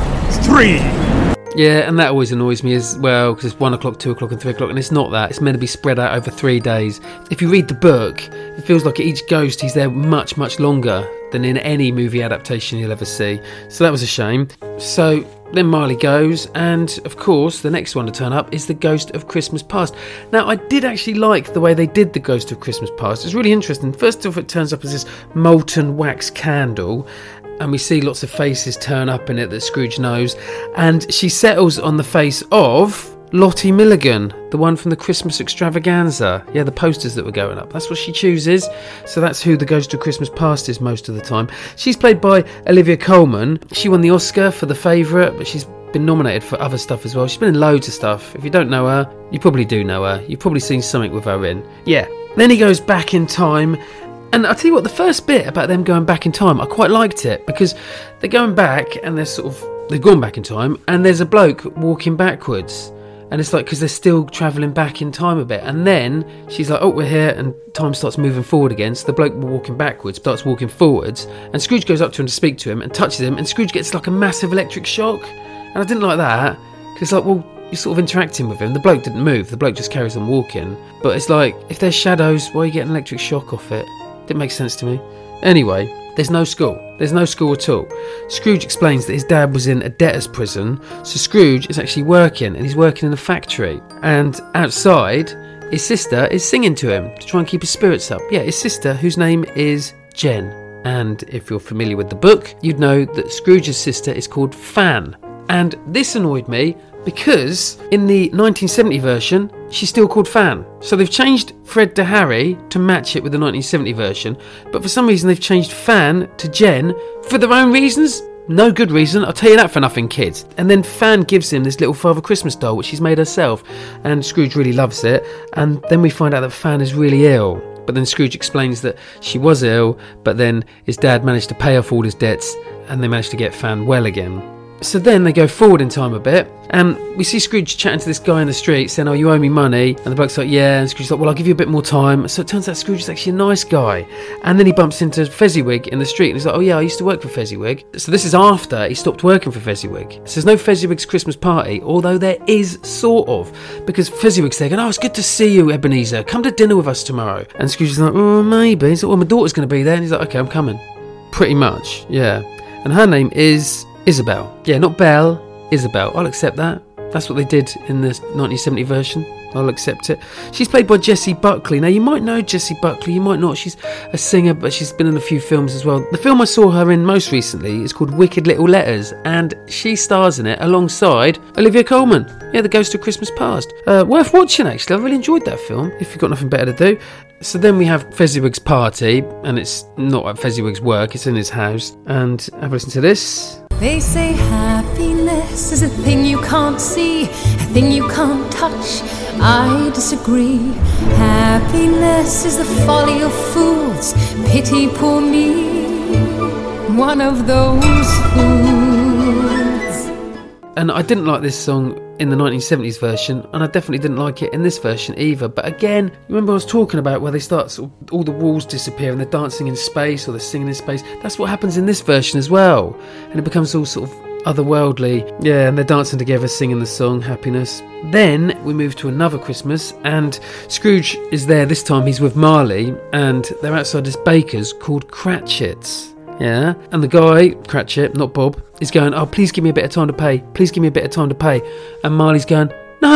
3. Yeah, and that always annoys me as well, because it's 1 o'clock, 2 o'clock and 3 o'clock, and it's not that. It's meant to be spread out over 3 days. If you read the book, it feels like each ghost, he's there much, much longer than in any movie adaptation you'll ever see. So that was a shame. So then Marley goes, and of course the next one to turn up is the Ghost of Christmas Past. Now, I did actually like the way they did the Ghost of Christmas Past. It's really interesting. First off, it turns up as this molten wax candle, and we see lots of faces turn up in it that Scrooge knows, and she settles on the face of Lottie Milligan, the one from the Christmas extravaganza. Yeah, the posters that were going up. That's what she chooses. So that's who the Ghost of Christmas Past is most of the time. She's played by Olivia Colman. She won the Oscar for The Favourite, but she's been nominated for other stuff as well. She's been in loads of stuff. If you don't know her, you probably do know her. You've probably seen something with her in. Yeah. Then he goes back in time. And I'll tell you what, the first bit about them going back in time, I quite liked it, because they're going back and they've gone back in time, and there's a bloke walking backwards. And it's like, because they're still travelling back in time a bit. And then she's like, oh, we're here, and time starts moving forward again. So the bloke walking backwards starts walking forwards, and Scrooge goes up to him to speak to him and touches him, and Scrooge gets like a massive electric shock. And I didn't like that, because it's like, well, you're sort of interacting with him. The bloke didn't move, the bloke just carries on walking. But it's like, if there's shadows, why are you getting an electric shock off it? Didn't make sense to me. Anyway, there's no school. There's no school at all. Scrooge explains that his dad was in a debtor's prison, so Scrooge is actually working, and he's working in a factory. And outside, his sister is singing to him to try and keep his spirits up. Yeah, his sister, whose name is Jen. And if you're familiar with the book, you'd know that Scrooge's sister is called Fan. And this annoyed me, because in the 1970 version, she's still called Fan. So they've changed Fred to Harry to match it with the 1970 version, but for some reason they've changed Fan to Jen for their own reasons. No good reason, I'll tell you that for nothing, kids. And then Fan gives him this little Father Christmas doll, which she's made herself, and Scrooge really loves it. And then we find out that Fan is really ill. But then Scrooge explains that she was ill, but then his dad managed to pay off all his debts, and they managed to get Fan well again. So then they go forward in time a bit, and we see Scrooge chatting to this guy in the street saying, oh, you owe me money. And the bloke's like, yeah. And Scrooge's like, well, I'll give you a bit more time. So it turns out Scrooge is actually a nice guy. And then he bumps into Fezziwig in the street, and he's like, oh yeah, I used to work for Fezziwig. So this is after he stopped working for Fezziwig. So there's no Fezziwig's Christmas party, although there is sort of, because Fezziwig's there going, oh, it's good to see you, Ebenezer. Come to dinner with us tomorrow. And Scrooge is like, oh, maybe. He's like, well, my daughter's going to be there. And he's like, okay, I'm coming. Pretty much, yeah. And her name is Isabel. Yeah, not Belle, Isabel. I'll accept that. That's what they did in the 1970 version. I'll accept it. She's played by Jessie Buckley. Now, you might know Jessie Buckley, you might not. She's a singer, but she's been in a few films as well. The film I saw her in most recently is called Wicked Little Letters, and she stars in it alongside Olivia Colman. Yeah, The Ghost of Christmas Past. Worth watching, actually. I really enjoyed that film, if you've got nothing better to do. So then we have Fezziwig's party, and it's not at Fezziwig's work, it's in his house. And have a listen to this. They say happiness is a thing you can't see, a thing you can't touch. I disagree. Happiness is the folly of fools. Pity poor me, one of those fools. And I didn't like this song in the 1970s version, and I definitely didn't like it in this version either. But again, you remember I was talking about where they start sort of, all the walls disappear and they're dancing in space or they're singing in space. That's what happens in this version as well, and it becomes all sort of otherworldly. Yeah, and they're dancing together, singing the song Happiness. Then we move to another Christmas, and Scrooge is there. This time he's with Marley, and they're outside this baker's called Cratchit's. Yeah, and the guy, Cratchit, not Bob, is going, oh, please give me a bit of time to pay. Please give me a bit of time to pay. And Marley's going, no,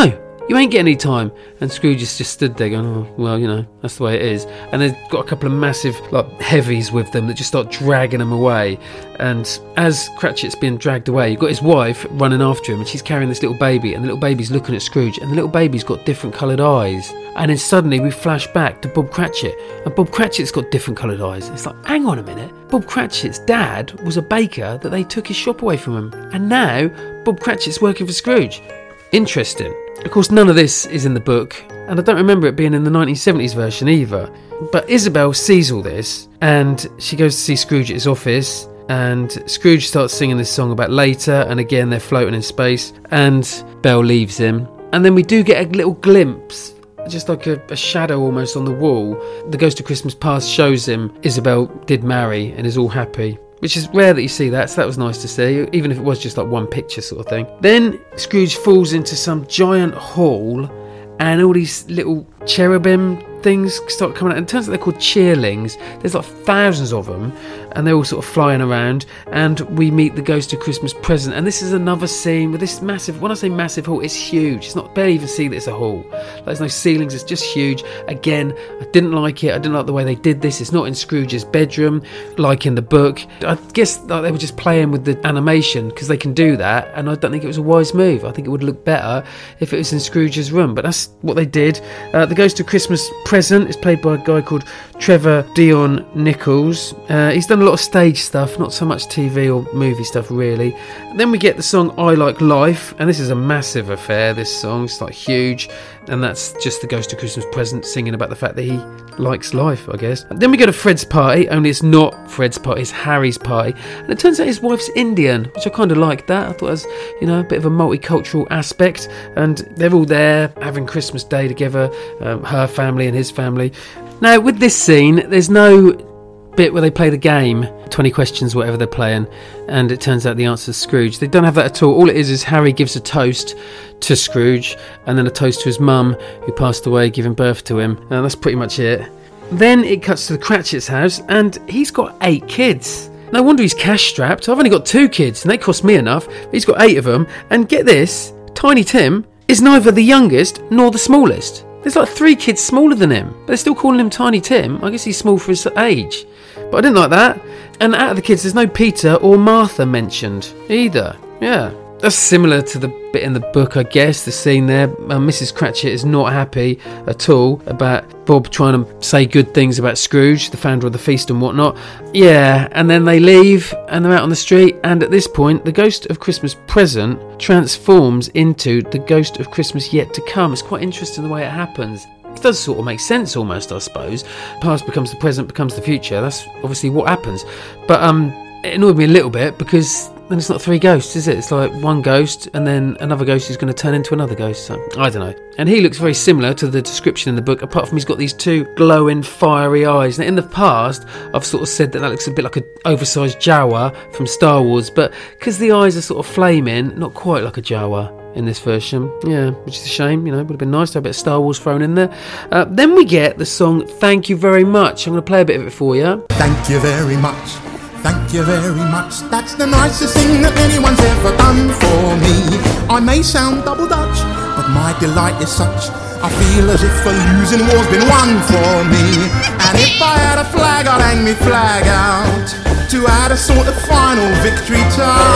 you ain't getting any time. And Scrooge is just stood there going, oh, well, you know, that's the way it is. And they've got a couple of massive like heavies with them that just start dragging him away. And as Cratchit's being dragged away, you've got his wife running after him, and she's carrying this little baby, and the little baby's looking at Scrooge, and the little baby's got different coloured eyes. And then suddenly we flash back to Bob Cratchit, and Bob Cratchit's got different coloured eyes. It's like, hang on a minute, Bob Cratchit's dad was a baker that they took his shop away from him, and now Bob Cratchit's working for Scrooge. Interesting. Of course, none of this is in the book, and I don't remember it being in the 1970s version either. But Isabel sees all this, and she goes to see Scrooge at his office, and Scrooge starts singing this song about later, and again they're floating in space, and Belle leaves him. And then we do get a little glimpse, just like a shadow almost on the wall. The Ghost of Christmas Past shows him Isabel did marry and is all happy, which is rare that you see that, so that was nice to see, even if it was just like one picture sort of thing. Then Scrooge falls into some giant hall, and all these little cherubim things start coming out, and it turns out they're called cheerlings. There's like thousands of them, and they're all sort of flying around, and we meet the Ghost of Christmas Present. And this is another scene with this massive, when I say massive hall, it's huge. It's not, barely even see that it's a hall. There's no ceilings, it's just huge. Again, I didn't like it. I didn't like the way they did this. It's not in Scrooge's bedroom like in the book. I guess like, they were just playing with the animation because they can do that, and I don't think it was a wise move. I think it would look better if it was in Scrooge's room, but that's what they did. The Ghost of Christmas Present is played by a guy called Trevor Dion Nichols. He's done a lot of stage stuff, not so much TV or movie stuff really. And then we get the song I Like Life, and this is a massive affair, this song. It's like huge, and that's just the Ghost of Christmas Present singing about the fact that he likes life, I guess. And then we go to Fred's party, only it's not Fred's party, it's Harry's party. And it turns out his wife's Indian, which I kind of liked that. I thought it was, you know, a bit of a multicultural aspect. And they're all there having Christmas Day together, her family and his family. Now, with this scene, there's no bit where they play the game, 20 questions, whatever they're playing, and it turns out the answer is Scrooge. They don't have that at all. All it is Harry gives a toast to Scrooge, and then a toast to his mum, who passed away giving birth to him, and that's pretty much it. Then it cuts to the Cratchit's house, and he's got 8 kids. No wonder he's cash-strapped. I've only got 2 kids, and they cost me enough. He's got 8 of them, and get this, Tiny Tim is neither the youngest nor the smallest. There's like 3 kids smaller than him, but they're still calling him Tiny Tim. I guess he's small for his age. But I didn't like that. And out of the kids, there's no Peter or Martha mentioned either. Yeah. That's similar to the bit in the book, I guess, the scene there. Mrs. Cratchit is not happy at all about Bob trying to say good things about Scrooge, the founder of the feast and whatnot. Yeah, and then they leave and they're out on the street, and at this point, the Ghost of Christmas Present transforms into the Ghost of Christmas Yet to Come. It's quite interesting the way it happens. It does sort of make sense almost, I suppose. Past becomes the present, becomes the future. That's obviously what happens. But it annoyed me a little bit because then it's not 3 ghosts, is it? It's like one ghost and then another ghost who's going to turn into another ghost. So, I don't know. And he looks very similar to the description in the book, apart from he's got these 2 glowing, fiery eyes. Now, in the past, I've sort of said that looks a bit like an oversized Jawa from Star Wars, but because the eyes are sort of flaming, not quite like a Jawa in this version. Yeah, which is a shame, you know, would have been nice to have a bit of Star Wars thrown in there. Then we get the song Thank You Very Much. I'm going to play a bit of it for you. Thank you very much. Thank you very much. That's the nicest thing that anyone's ever done for me. I may sound double Dutch, but my delight is such. I feel as if a losing war's been won for me. And if I had a flag, I'd hang me flag out to add a sort of final victory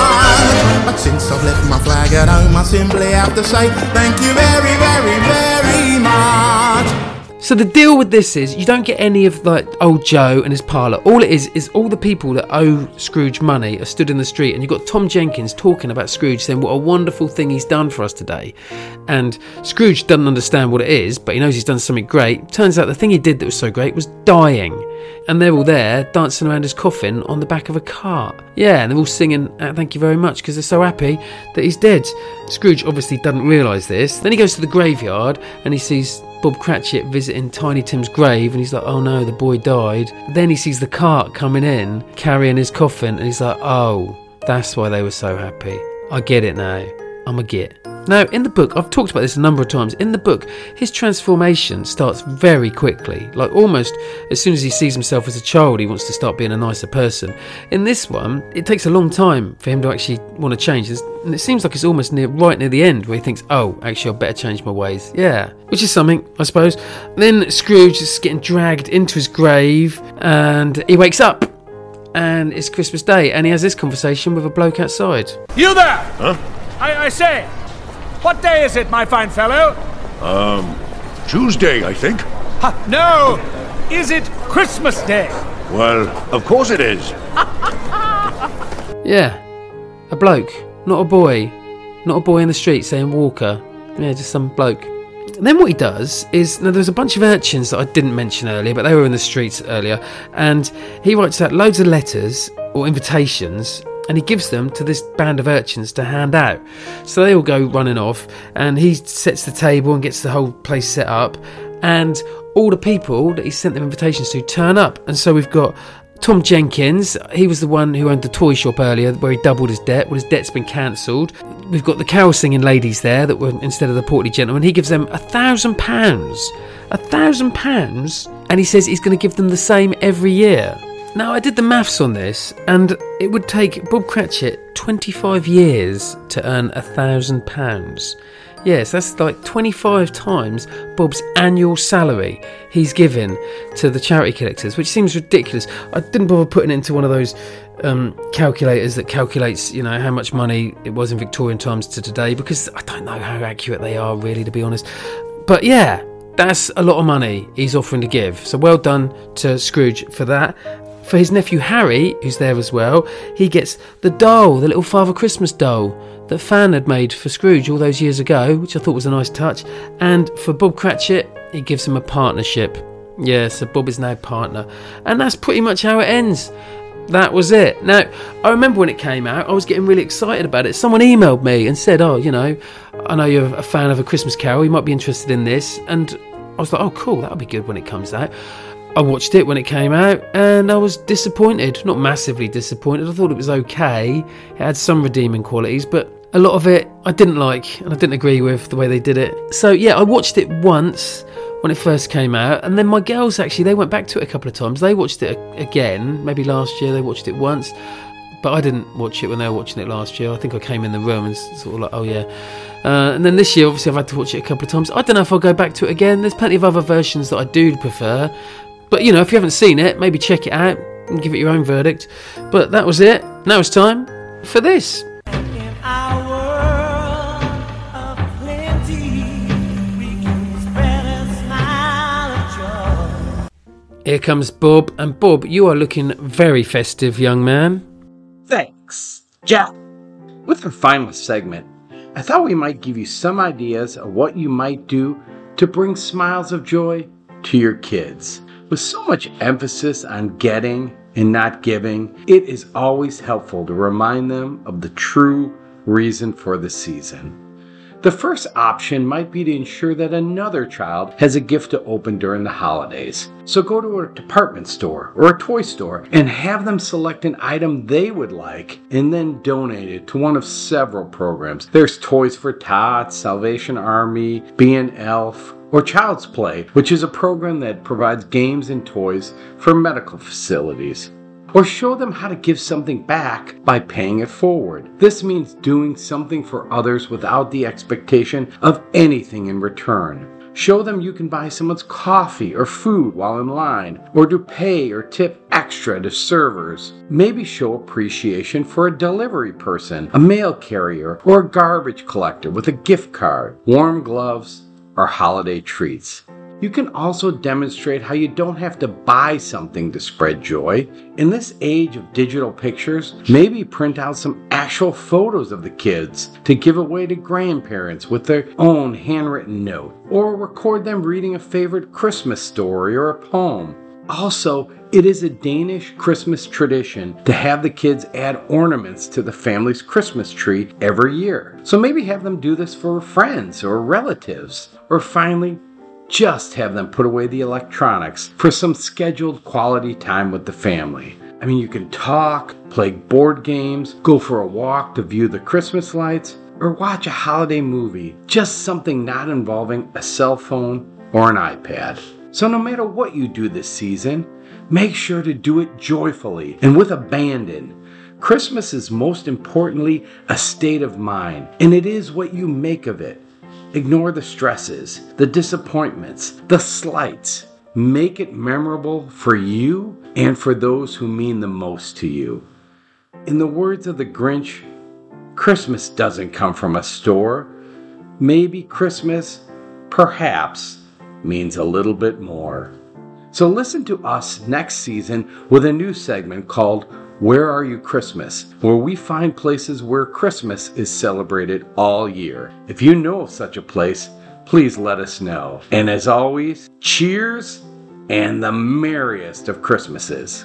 time. But since I've left my flag at home, I simply have to say thank you very, very, very much. So the deal with this is you don't get any of like old Joe and his parlour. All it is all the people that owe Scrooge money are stood in the street, and you've got Tom Jenkins talking about Scrooge, saying what a wonderful thing he's done for us today. And Scrooge doesn't understand what it is, but he knows he's done something great. Turns out the thing he did that was so great was dying. And they're all there dancing around his coffin on the back of a cart. Yeah, and they're all singing thank you very much because they're so happy that he's dead. Scrooge obviously doesn't realise this. Then he goes to the graveyard and he sees Bob Cratchit visiting Tiny Tim's grave, and he's like, oh no, the boy died. Then he sees the cart coming in, carrying his coffin, and he's like, oh, that's why they were so happy. I get it now. I'm a git. Now, in the book, I've talked about this a number of times. In the book, his transformation starts very quickly. Like almost as soon as he sees himself as a child, he wants to start being a nicer person. In this one, it takes a long time for him to actually want to change. And it seems like it's almost right near the end where he thinks, oh, actually, I better change my ways. Yeah, which is something, I suppose. Then Scrooge is getting dragged into his grave and he wakes up. And it's Christmas Day, and he has this conversation with a bloke outside. You there! Huh? I say, what day is it, my fine fellow? Tuesday, I think. No! Is it Christmas Day? Well, of course it is. Yeah, a bloke, not a boy. Not a boy in the street saying Walker. Yeah, just some bloke. Then what he does is, now there's a bunch of urchins that I didn't mention earlier, but they were in the streets earlier, and he writes out loads of letters or invitations, and he gives them to this band of urchins to hand out. So they all go running off, and he sets the table and gets the whole place set up, and all the people that he sent them invitations to turn up. And so we've got Tom Jenkins, he was the one who owned the toy shop earlier where he doubled his debt. Well, his debt's been cancelled. We've got the carol singing ladies there that were instead of the portly gentleman. He gives them £1,000. £1,000, and he says he's going to give them the same every year. Now, I did the maths on this, and it would take Bob Cratchit 25 years to earn £1,000. Yes, that's like 25 times Bob's annual salary he's given to the charity collectors, which seems ridiculous. I didn't bother putting it into one of those calculators that calculates, you know, how much money it was in Victorian times to today, because I don't know how accurate they are, really, to be honest. But yeah, that's a lot of money he's offering to give. So well done to Scrooge for that. For his nephew Harry, who's there as well, he gets the doll, the little Father Christmas doll that Fan had made for Scrooge all those years ago, which I thought was a nice touch. And for Bob Cratchit, he gives him a partnership. Yeah, so Bob is now partner. And that's pretty much how it ends. That was it. Now, I remember when it came out, I was getting really excited about it. Someone emailed me and said, oh, you know, I know you're a fan of A Christmas Carol, you might be interested in this. And I was like, oh, cool, that'll be good when it comes out. I watched it when it came out, and I was disappointed. Not massively disappointed. I thought it was okay. It had some redeeming qualities, but a lot of it I didn't like, and I didn't agree with the way they did it. So yeah, I watched it once when it first came out, and then my girls, actually, they went back to it a couple of times. They watched it again, maybe last year they watched it once, but I didn't watch it when they were watching it last year. I think I came in the room and sort of like, oh yeah. And then this year, obviously, I've had to watch it a couple of times. I don't know if I'll go back to it again. There's plenty of other versions that I do prefer. But, you know, if you haven't seen it, maybe check it out and give it your own verdict. But that was it. Now it's time for this. In our world of plenty, we can spread a smile of joy. Here comes Bob. And Bob, you are looking very festive, young man. Thanks, Jack. With our final segment, I thought we might give you some ideas of what you might do to bring smiles of joy to your kids. With so much emphasis on getting and not giving, it is always helpful to remind them of the true reason for the season. The first option might be to ensure that another child has a gift to open during the holidays. So go to a department store or a toy store and have them select an item they would like and then donate it to one of several programs. There's Toys for Tots, Salvation Army, Be an Elf, or Child's Play, which is a program that provides games and toys for medical facilities. Or show them how to give something back by paying it forward. This means doing something for others without the expectation of anything in return. Show them you can buy someone's coffee or food while in line, or to pay or tip extra to servers. Maybe show appreciation for a delivery person, a mail carrier, or a garbage collector with a gift card, warm gloves, or holiday treats. You can also demonstrate how you don't have to buy something to spread joy. In this age of digital pictures, maybe print out some actual photos of the kids to give away to grandparents with their own handwritten note, or record them reading a favorite Christmas story or a poem. Also, it is a Danish Christmas tradition to have the kids add ornaments to the family's Christmas tree every year. So maybe have them do this for friends or relatives. Or finally, just have them put away the electronics for some scheduled quality time with the family. I mean, you can talk, play board games, go for a walk to view the Christmas lights, or watch a holiday movie, just something not involving a cell phone or an iPad. So no matter what you do this season, make sure to do it joyfully and with abandon. Christmas is most importantly a state of mind, and it is what you make of it. Ignore the stresses, the disappointments, the slights. Make it memorable for you and for those who mean the most to you. In the words of the Grinch, Christmas doesn't come from a store. Maybe Christmas, perhaps, means a little bit more. So listen to us next season with a new segment called Where Are You Christmas?, where we find places where Christmas is celebrated all year. If you know of such a place, please let us know. And as always, cheers and the merriest of Christmases.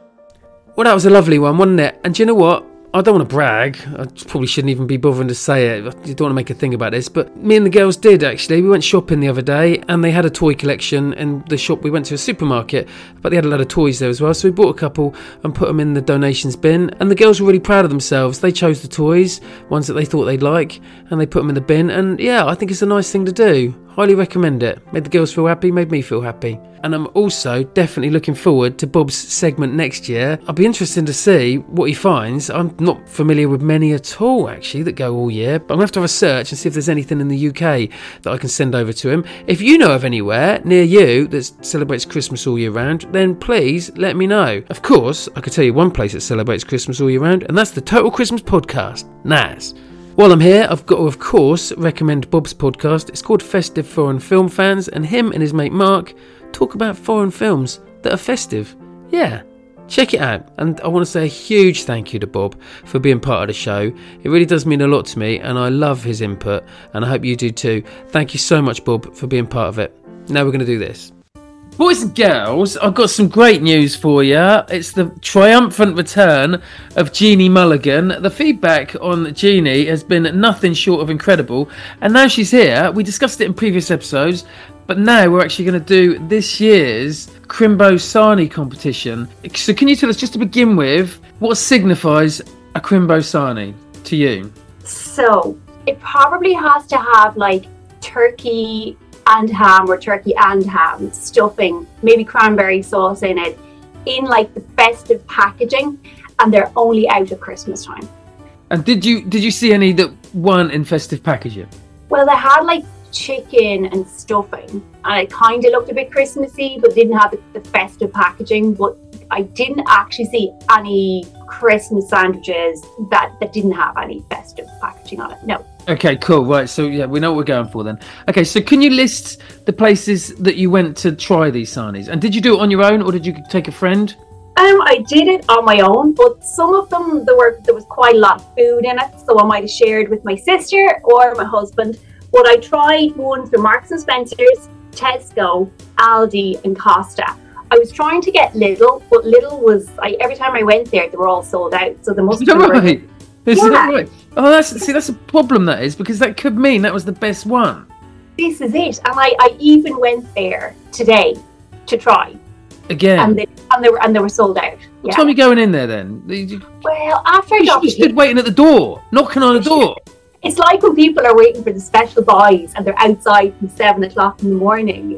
Well, that was a lovely one, wasn't it? And do you know what? I don't want to brag. I probably shouldn't even be bothering to say it. I don't want to make a thing about this. But me and the girls did, actually. We went shopping the other day and they had a toy collection in the shop. We went to a supermarket, but they had a lot of toys there as well. So we bought a couple and put them in the donations bin. And the girls were really proud of themselves. They chose the toys, ones that they thought they'd like, and they put them in the bin. And yeah, I think it's a nice thing to do. Highly recommend it. Made the girls feel happy, made me feel happy. And I'm also definitely looking forward to Bob's segment next year. I'll be interested to see what he finds. I'm not familiar with many at all, actually, that go all year. But I'm going to have a search and see if there's anything in the UK that I can send over to him. If you know of anywhere near you that celebrates Christmas all year round, then please let me know. Of course, I could tell you one place that celebrates Christmas all year round, and that's the Total Christmas Podcast. Nice. While I'm here, I've got to, of course, recommend Bob's podcast. It's called Festive Foreign Film Fans, and him and his mate Mark talk about foreign films that are festive. Yeah, check it out. And I want to say a huge thank you to Bob for being part of the show. It really does mean a lot to me, and I love his input, and I hope you do too. Thank you so much, Bob, for being part of it. Now we're going to do this. Boys and girls, I've got some great news for you. It's the triumphant return of Jeannie Mulligan. The feedback on Jeannie has been nothing short of incredible. And now she's here. We discussed it in previous episodes, but now we're actually going to do this year's Crimbo Sarnie competition. So can you tell us, just to begin with, what signifies a Crimbo Sarnie to you? So it probably has to have like turkey and ham, or turkey and ham stuffing, maybe cranberry sauce in it, in like the festive packaging, and they're only out at Christmas time. And did you see any that weren't in festive packaging? Well, they had like chicken and stuffing, and it kind of looked a bit Christmassy, but didn't have the festive packaging. But I didn't actually see any Christmas sandwiches that didn't have any festive packaging on it. No. Okay, cool. Right, so yeah, we know what we're going for then. Okay, so can you list the places that you went to try these sarnies? And did you do it on your own, or did you take a friend? I did it on my own, but some of them there was quite a lot of food in it, so I might have shared with my sister or my husband. But I tried ones from Marks and Spencer's, Tesco, Aldi, and Costa. I was trying to get Lidl, but Lidl was every time I went there, they were all sold out. So they must. Is that right? Is that right? Oh, that's a problem, that is, because that could mean that was the best one. This is it, and I even went there today to try again, and they were sold out. What time are you going in there then? Well, after I got you stood waiting at the door, knocking on the door. It's like when people are waiting for the special buys and they're outside from 7 o'clock in the morning.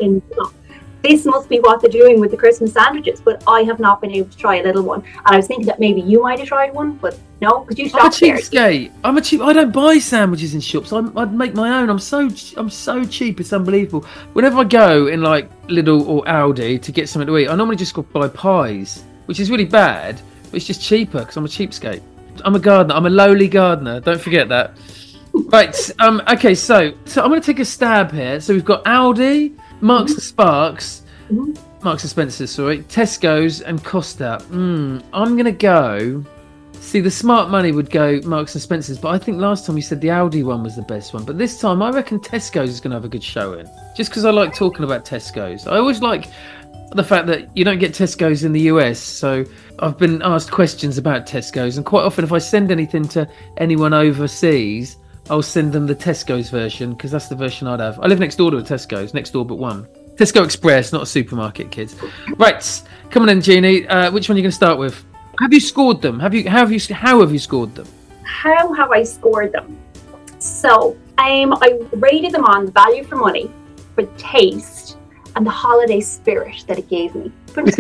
This must be what they're doing with the Christmas sandwiches, but I have not been able to try a little one. And I was thinking that maybe you might have tried one, but no, because you stopped there. I'm a cheap. I don't buy sandwiches in shops. I'd make my own. I'm so cheap. It's unbelievable. Whenever I go in like Lidl or Aldi to get something to eat, I normally just go buy pies, which is really bad, but it's just cheaper because I'm a cheapskate. I'm a gardener. I'm a lowly gardener. Don't forget that. Right. Okay. So I'm going to take a stab here. So we've got Aldi, Marks and Sparks, Marks and Spencer's, sorry, Tesco's and Costa. I'm going to go. See, the smart money would go Marks and Spencer's, but I think last time you said the Aldi one was the best one. But this time I reckon Tesco's is going to have a good showing. Just because I like talking about Tesco's. I always like the fact that you don't get Tesco's in the US, so I've been asked questions about Tesco's, and quite often if I send anything to anyone overseas, I'll send them the Tesco's version, because that's the version I'd have. I live next door to a Tesco's, next door but one. Tesco Express, not a supermarket, kids. Right, come on in, Jeannie. Which one are you going to start with? Have you scored them? How have you scored them? How have I scored them? So I rated them on the value for money, for taste, and the holiday spirit that it gave me.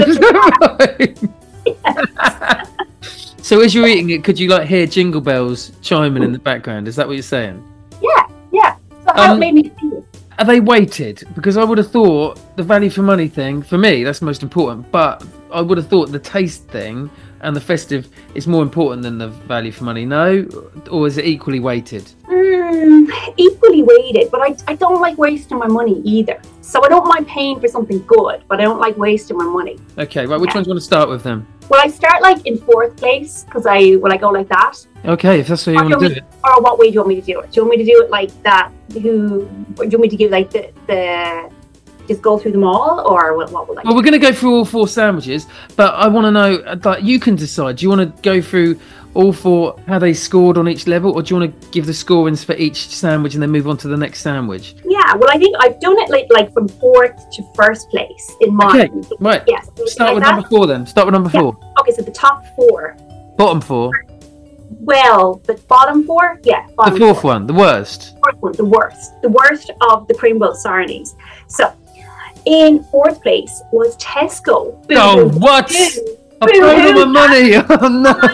So as you're eating it, could you like hear jingle bells chiming in the background? Is that what you're saying? Yeah. So how it made me feel. Are they weighted? Because I would have thought the value for money thing, for me, that's most important. But I would have thought the taste thing and the festive is more important than the value for money. No? Or is it equally weighted? Equally weighted, but I don't like wasting my money either. So I don't mind paying for something good, but I don't like wasting my money. Okay, right. Which ones do you want to start with then? Well, I start like in 4th place because I go like that. Okay, if that's the way you want to do it. Or what way do you want me to do it? Do you want me to do it like that? Or do you want me to give like the just go through them all, or what would I? Well, we're going to go through all 4 sandwiches, but I want to know, like, you can decide. Do you want to go through all 4, how they scored on each level, or do you want to give the scorings for each sandwich and then move on to the next sandwich? Yeah, well, I think I've done it like from 4th to 1st place in mine. Okay, right. Yes. Start with number 4 then. Start with number 4. Okay, so the top 4. Bottom 4. Well, the bottom 4? Yeah. The 4th one, the worst. 4th one, the worst. The worst of the Creamboat Sarnies. So, in 4th place was Tesco. Oh, what? I've paid all my money. Oh,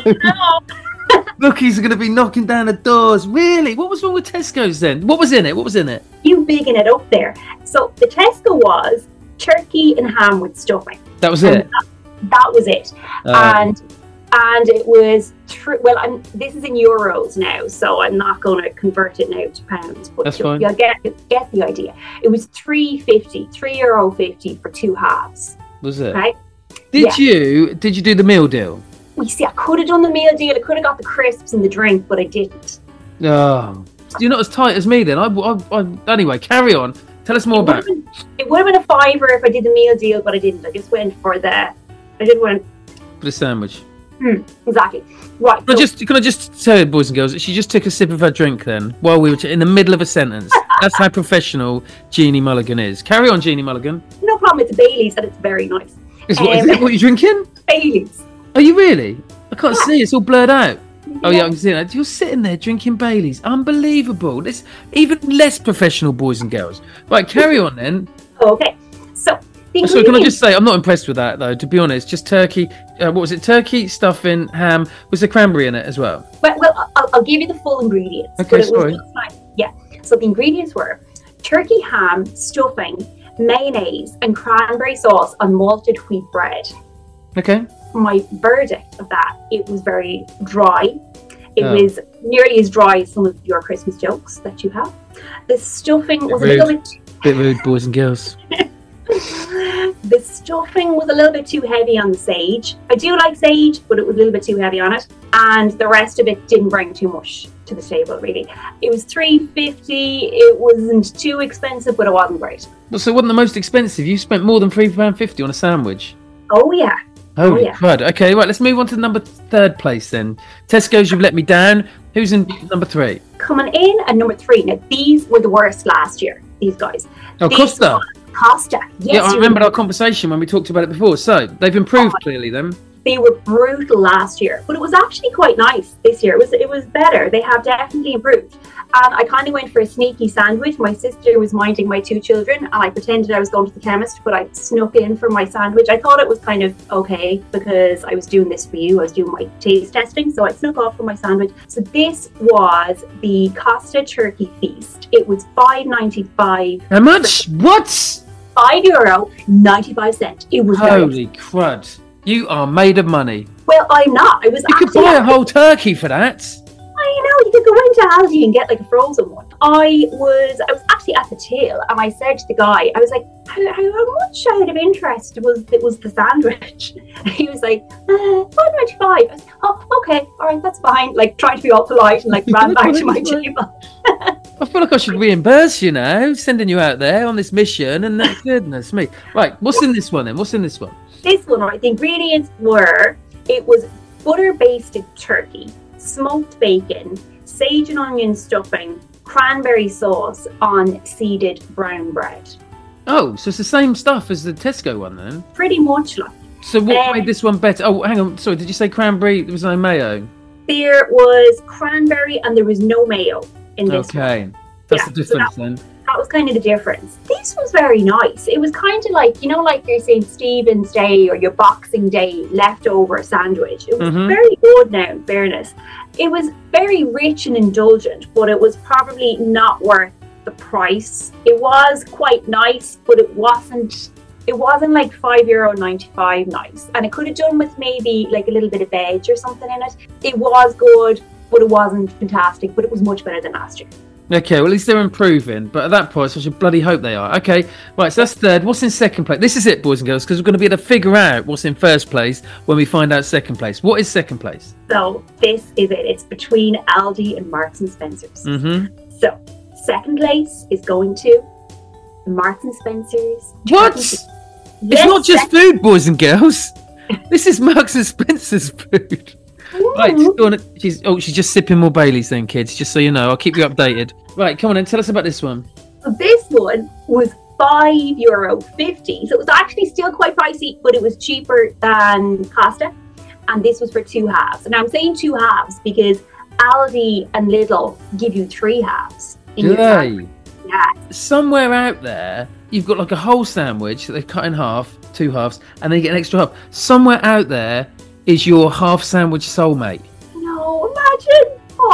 no. Rookies are going to be knocking down the doors. Really? What was wrong with Tesco's then? What was in it? You bigging it up there. So, the Tesco was turkey and ham with stuffing. That was it? That was it. And it was this is in euros now, so I'm not going to convert it now to pounds. But that's fine. You'll get the idea. It was €3.50 for 2 halves. Was it? Right? Did you do the meal deal? You see, I could have done the meal deal. I could have got the crisps and the drink, but I didn't. Oh, you're not as tight as me then. Anyway, carry on. Tell us more about it. It would have been a £5 if I did the meal deal, but I didn't. I just went for the sandwich. Exactly. Right. Can I just tell you, boys and girls, she just took a sip of her drink then while we were in the middle of a sentence. That's how professional Jeannie Mulligan is. Carry on, Jeannie Mulligan. No problem. It's a Baileys and it's very nice. Is that what you're drinking? Baileys. Are you really? I can't see. It's all blurred out. Oh yeah, I can see that. You're sitting there drinking Baileys. Unbelievable. It's even less professional, boys and girls. Right, carry on then. Okay. So can I just say, I'm not impressed with that, though, to be honest. Just turkey, what was it? Turkey, stuffing, ham. Was there cranberry in it as well? Well, I'll give you the full ingredients. Okay, sorry. Yeah. So the ingredients were turkey, ham, stuffing, mayonnaise, and cranberry sauce on malted wheat bread. Okay. My verdict of that, it was very dry. It was nearly as dry as some of your Christmas jokes that you have. The stuffing was a little bit rude, boys and girls. The stuffing was a little bit too heavy on the sage. I do like sage, but it was a little bit too heavy on it. And the rest of it didn't bring too much to the table, really. It was $3.50. It wasn't too expensive, but it wasn't great. Well, so it wasn't the most expensive. You spent more than £3.50 on a sandwich. Oh, yeah. Holy crud. Okay, right, let's move on to number 3rd place then. Tesco's, you've let me down. Who's in number 3? Coming in at number 3. Now, these were the worst last year, these guys. Oh, Costa. Yes, yeah, I remember our conversation when we talked about it before. So they've improved clearly then. They were brutal last year, but it was actually quite nice this year. It was better. They have definitely improved. And I kind of went for a sneaky sandwich. My sister was minding my 2 children, and I pretended I was going to the chemist, but I snuck in for my sandwich. I thought it was kind of okay because I was doing this for you. I was doing my taste testing, so I snuck off for my sandwich. So this was the Costa Turkey Feast. It was $5.95. How much? What? €5.95. It was holy crud. You are made of money. Well, I'm not. You could buy a whole turkey for that. I know, you could go into Aldi and get like a frozen one. I was actually at the till, and I said to the guy, I was like, how much out of interest was the sandwich? And he was like, $5.95. I was like, oh, okay, all right, that's fine. Like trying to be all polite and like ran back to my table. I feel like I should reimburse you now, sending you out there on this mission, and that goodness me. Right, what's in this one then? This one, right, the ingredients were, it was butter-basted turkey, smoked bacon, sage and onion stuffing, cranberry sauce on seeded brown bread. Oh, so it's the same stuff as the Tesco one then? Pretty much like. So what made this one better? Oh, hang on, sorry, did you say cranberry? There was no mayo? There was cranberry and there was no mayo. in this one. Okay. That's the difference so then. That was kind of the difference. This was very nice. It was kind of like, like your St. Stephen's Day or your Boxing Day leftover sandwich. It was very good now, in fairness. It was very rich and indulgent, but it was probably not worth the price. It was quite nice, but it wasn't like €5.95 nice. And it could have done with maybe like a little bit of veg or something in it. It was good, but it wasn't fantastic, but it was much better than last year. Okay, well, at least they're improving, but at that price, I should bloody hope they are. Okay, right, so that's third. What's in second place? This is it, boys and girls, because we're going to be able to figure out what's in first place when we find out second place. What is second place? So, this is it. It's between Aldi and Marks and Spencer's. Mm-hmm. So, second place is going to Marks and Spencer's. What? It's not just food, boys and girls. This is Marks and Spencer's food. Right, she's just sipping more Baileys then, kids, just so you know. I'll keep you updated. Right, come on then, tell us about this one. So this one was €5.50. So it was actually still quite pricey, but it was cheaper than Costa. And this was for 2 halves. And I'm saying 2 halves because Aldi and Lidl give you 3 halves. Do they? Yeah. Somewhere out there, you've got like a whole sandwich that they cut in half, 2 halves, and then you get an extra half. Somewhere out there is your half sandwich soulmate. No, imagine.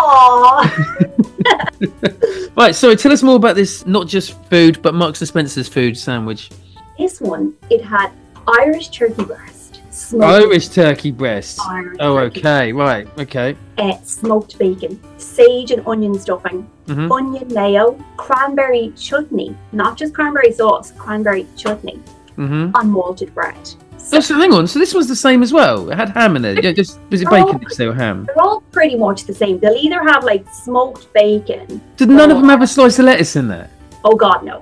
Aww. Right, so tell us more about this, not just food, but Marks and Spencer's food sandwich. This one, it had Irish turkey breast. Irish turkey breast. Okay. Right, okay. Smoked bacon, sage and onion stuffing, onion mayo, cranberry chutney, not just cranberry sauce, cranberry chutney, on malted bread. So hang on, so this was the same as well? It had ham in it? Yeah, was it bacon instead of ham? They're all pretty much the same. They'll either have like smoked bacon. Did none of them have a slice of lettuce in there? Oh God, no.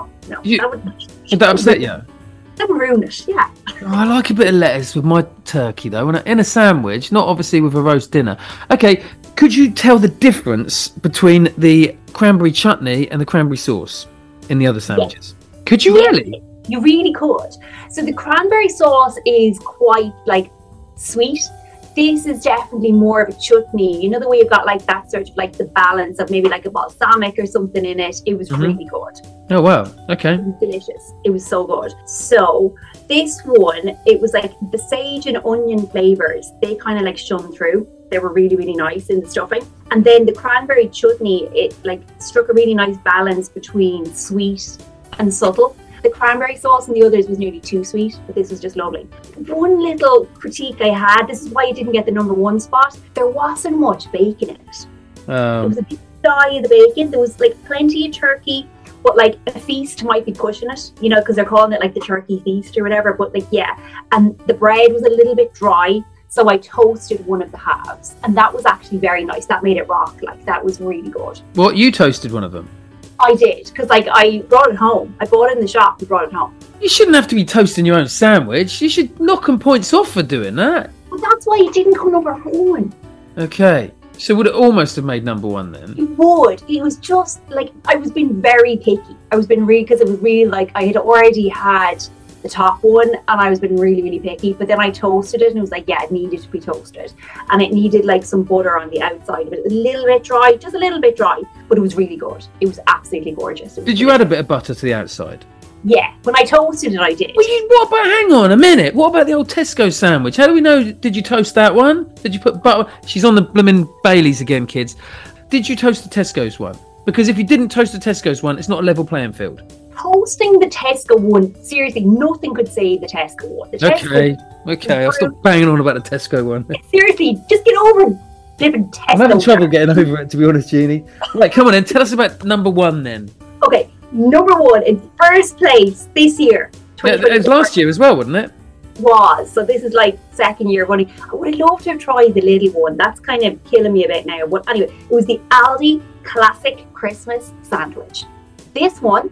Would that upset you? That would ruin it, yeah. Oh, I like a bit of lettuce with my turkey though, in a sandwich, not obviously with a roast dinner. Okay, could you tell the difference between the cranberry chutney and the cranberry sauce in the other sandwiches? Yeah. Could you really? You really could. So the cranberry sauce is quite like sweet. This is definitely more of a chutney. You know the way you've got like that sort of like the balance of maybe like a balsamic or something in it. It was really good. Oh wow, okay. It was delicious. It was so good. So this one, it was like the sage and onion flavours. They kind of like shone through. They were really, really nice in the stuffing. And then the cranberry chutney, it like struck a really nice balance between sweet and subtle. The cranberry sauce in the others was nearly too sweet, but this was just lovely. One little critique I had, this is why I didn't get the number 1 spot, there wasn't much bacon in it. It was a bit shy of the bacon. There was like plenty of turkey, but like a feast might be pushing it, because they're calling it like the turkey feast or whatever, but like, yeah. And the bread was a little bit dry, so I toasted one of the halves, and that was actually very nice. That made it rock, like that was really good. What, you toasted one of them? I did, because like I brought it home. I bought it in the shop and brought it home. You shouldn't have to be toasting your own sandwich. You should knock them points off for doing that. Well, that's why it didn't come number 1. Okay. So would it almost have made number 1 then? It would. It was just like, I was being very picky. I was being really, because it was really like, I had already had the top one and I was being really, really picky. But then I toasted it and it was like, yeah, it needed to be toasted. And it needed like some butter on the outside of it. It was a little bit dry, just a little bit dry, but it was really good. It was absolutely gorgeous. Did you add a bit of butter to the outside? Yeah, when I toasted it, I did. Well, what about, hang on a minute, what about the old Tesco sandwich? How do we know, did you toast that one? Did you put butter? She's on the blooming Baileys again, kids. Did you toast the Tesco's one? Because if you didn't toast the Tesco's one, it's not a level playing field. Toasting the Tesco one, seriously, nothing could save the Tesco one. Okay, I'll stop banging on about the Tesco one. Seriously, just get over different Tesco. I'm having trouble getting over it, to be honest, Jeannie. Right, come on then, tell us about number 1 then. Okay, number 1 in first place this year. Yeah, it was last year as well, wasn't it? Was. So this is like second year running. I would have loved to have tried the little one. That's kind of killing me a bit now. But anyway, it was the Aldi Classic Christmas Sandwich. This one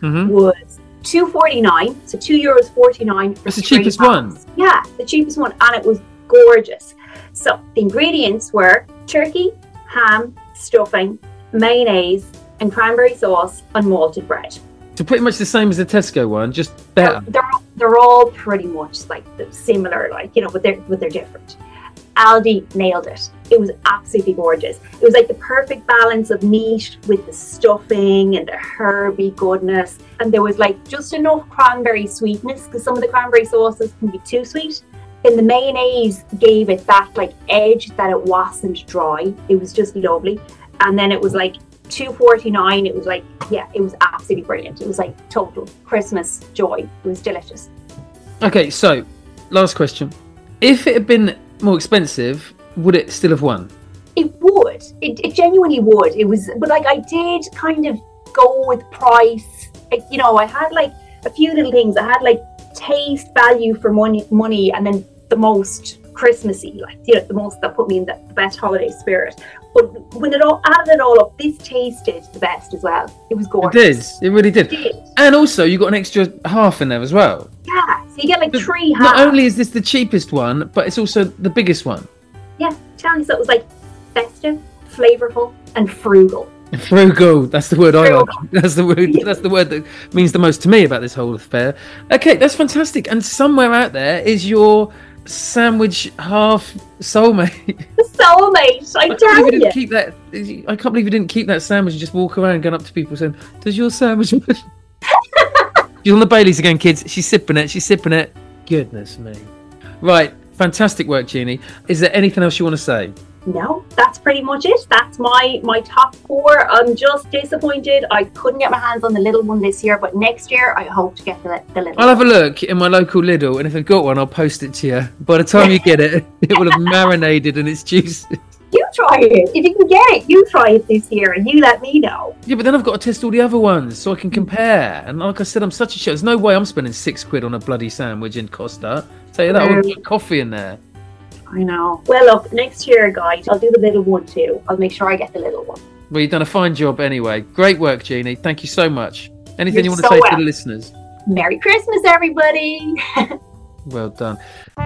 was €2.49, so €2.49. That's the cheapest one. Yeah, the cheapest one, and it was gorgeous. So the ingredients were turkey, ham, stuffing, mayonnaise, and cranberry sauce on malted bread. So pretty much the same as the Tesco one, just better. They're all pretty much like similar, like but they're different. Aldi nailed it. It was absolutely gorgeous. It was like the perfect balance of meat with the stuffing and the herby goodness. And there was like just enough cranberry sweetness, because some of the cranberry sauces can be too sweet. And the mayonnaise gave it that like edge that it wasn't dry. It was just lovely. And then it was like $2.49. It was like, yeah, it was absolutely brilliant. It was like total Christmas joy. It was delicious. Okay, so last question. If it had been more expensive, would it still have won? It would. It genuinely would. It was, but like I did kind of go with price. You know, I had like a few little things. I had like taste, value for money, and then the most Christmassy, like, you know, the most that put me in the best holiday spirit. But when it all added it all up, this tasted the best as well. It was gorgeous. It did. It really did. And also, you got an extra half in there as well. Yeah, so you get like But 3 halves. Not only is this the cheapest one, but it's also the biggest one. Yeah, tell me, so it was like festive, flavorful, and frugal. Frugal. That's the word I like. That's the word. That's the word that means the most to me about this whole affair. Okay, that's fantastic. And somewhere out there is your sandwich half soulmate. Soulmate, I tell believe you you. didn't keep that. I can't believe you didn't keep that sandwich and just walk around going up to people saying, "Does your sandwich?" She's on the Baileys again, kids. She's sipping it. She's sipping it. Goodness me. Right. Fantastic work, Jeannie. Is there anything else you want to say? No, that's pretty much it. That's my top 4. I'm just disappointed I couldn't get my hands on the little one this year, but next year I hope to get the little I'll have a one. look in my local Lidl, and if I've got one, I'll post it to you. By the time you get it, it will have marinated in its juice. You try it. If you can get it, you try it this year and you let me know. Yeah, but then I've got to test all the other ones so I can compare. And like I said, I'm such a shit. There's no way I'm spending £6 on a bloody sandwich in Costa. Tell you that, I'll put coffee in there. I know. Well, look, next year, guys, I'll do the little one too. I'll make sure I get the little one. Well, you've done a fine job anyway. Great work, Jeannie. Thank you so much. Anything you You're want to so say to welcome. the listeners? Merry Christmas, everybody. Well done.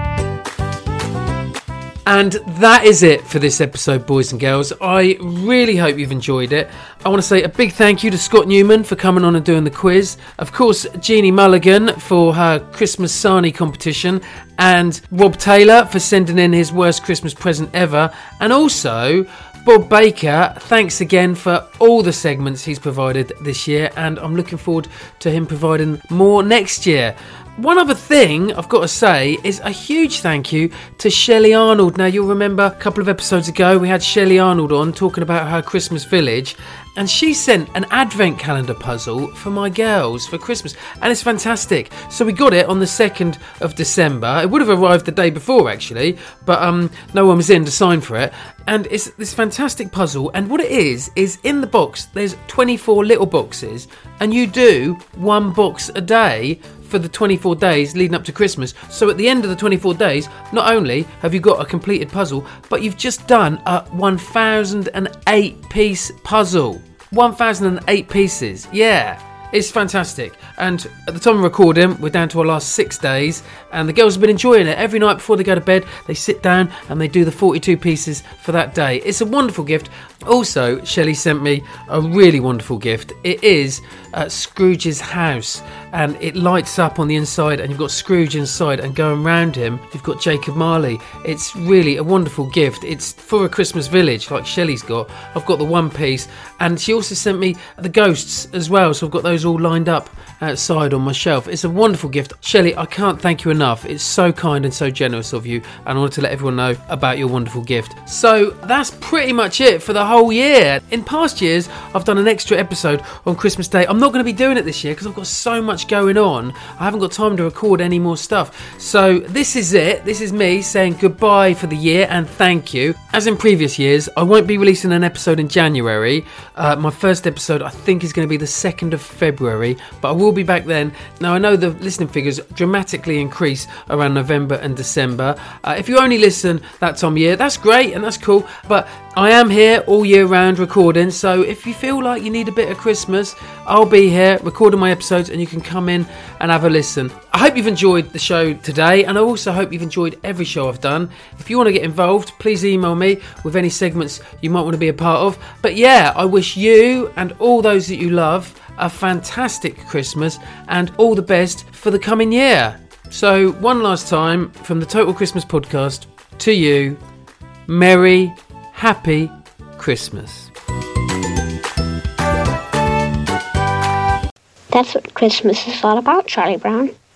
And that is it for this episode, boys and girls. I really hope you've enjoyed it. I want to say a big thank you to Scott Newman for coming on and doing the quiz. Of course, Jeannie Mulligan for her Christmas Sarnie competition. And Rob Taylor for sending in his worst Christmas present ever. And also Bob Baker, thanks again for all the segments he's provided this year. And I'm looking forward to him providing more next year. One other thing I've got to say is a huge thank you to Shelley Arnold. Now, you'll remember a couple of episodes ago we had Shelley Arnold on talking about her Christmas village, and she sent an advent calendar puzzle for my girls for Christmas, and it's fantastic. So we got it on the 2nd of December. It would have arrived the day before actually, but no one was in to sign for it. And it's this fantastic puzzle, and what it is in the box there's 24 little boxes, and you do one box a day for the 24 days leading up to Christmas. So at the end of the 24 days, not only have you got a completed puzzle, but you've just done a 1,008 piece puzzle. 1,008 pieces, yeah. It's fantastic. And at the time of recording, we're down to our last 6 days, and the girls have been enjoying it. Every night before they go to bed, they sit down and they do the 42 pieces for that day. It's a wonderful gift. Also, Shelley sent me a really wonderful gift. It is Scrooge's house, and it lights up on the inside, and you've got Scrooge inside, and going round him, you've got Jacob Marley. It's really a wonderful gift. It's for a Christmas village, like Shelley's got. I've got the one piece, and she also sent me the ghosts as well, so I've got those all lined up outside on my shelf. It's a wonderful gift. Shelley, I can't thank you enough. It's so kind and so generous of you, and I wanted to let everyone know about your wonderful gift. So that's pretty much it for the whole year. In past years, I've done an extra episode on Christmas Day. I'm not going to be doing it this year because I've got so much going on. I haven't got time to record any more stuff. So this is it. This is me saying goodbye for the year and thank you. As in previous years, I won't be releasing an episode in January. My first episode, I think, is going to be the 2nd of February, but I will be back then. Now, I know the listening figures dramatically increase around November and December. If you only listen that time of year, that's great and that's cool, but I am here all year round recording, so if you feel like you need a bit of Christmas, I'll be here recording my episodes and you can come in and have a listen. I hope you've enjoyed the show today, and I also hope you've enjoyed every show I've done. If you want to get involved, please email me with any segments you might want to be a part of. But yeah, I wish you and all those that you love a fantastic Christmas and all the best for the coming year. So one last time from the Total Christmas Podcast, to you, Merry, happy Christmas. That's what Christmas is all about, Charlie Brown.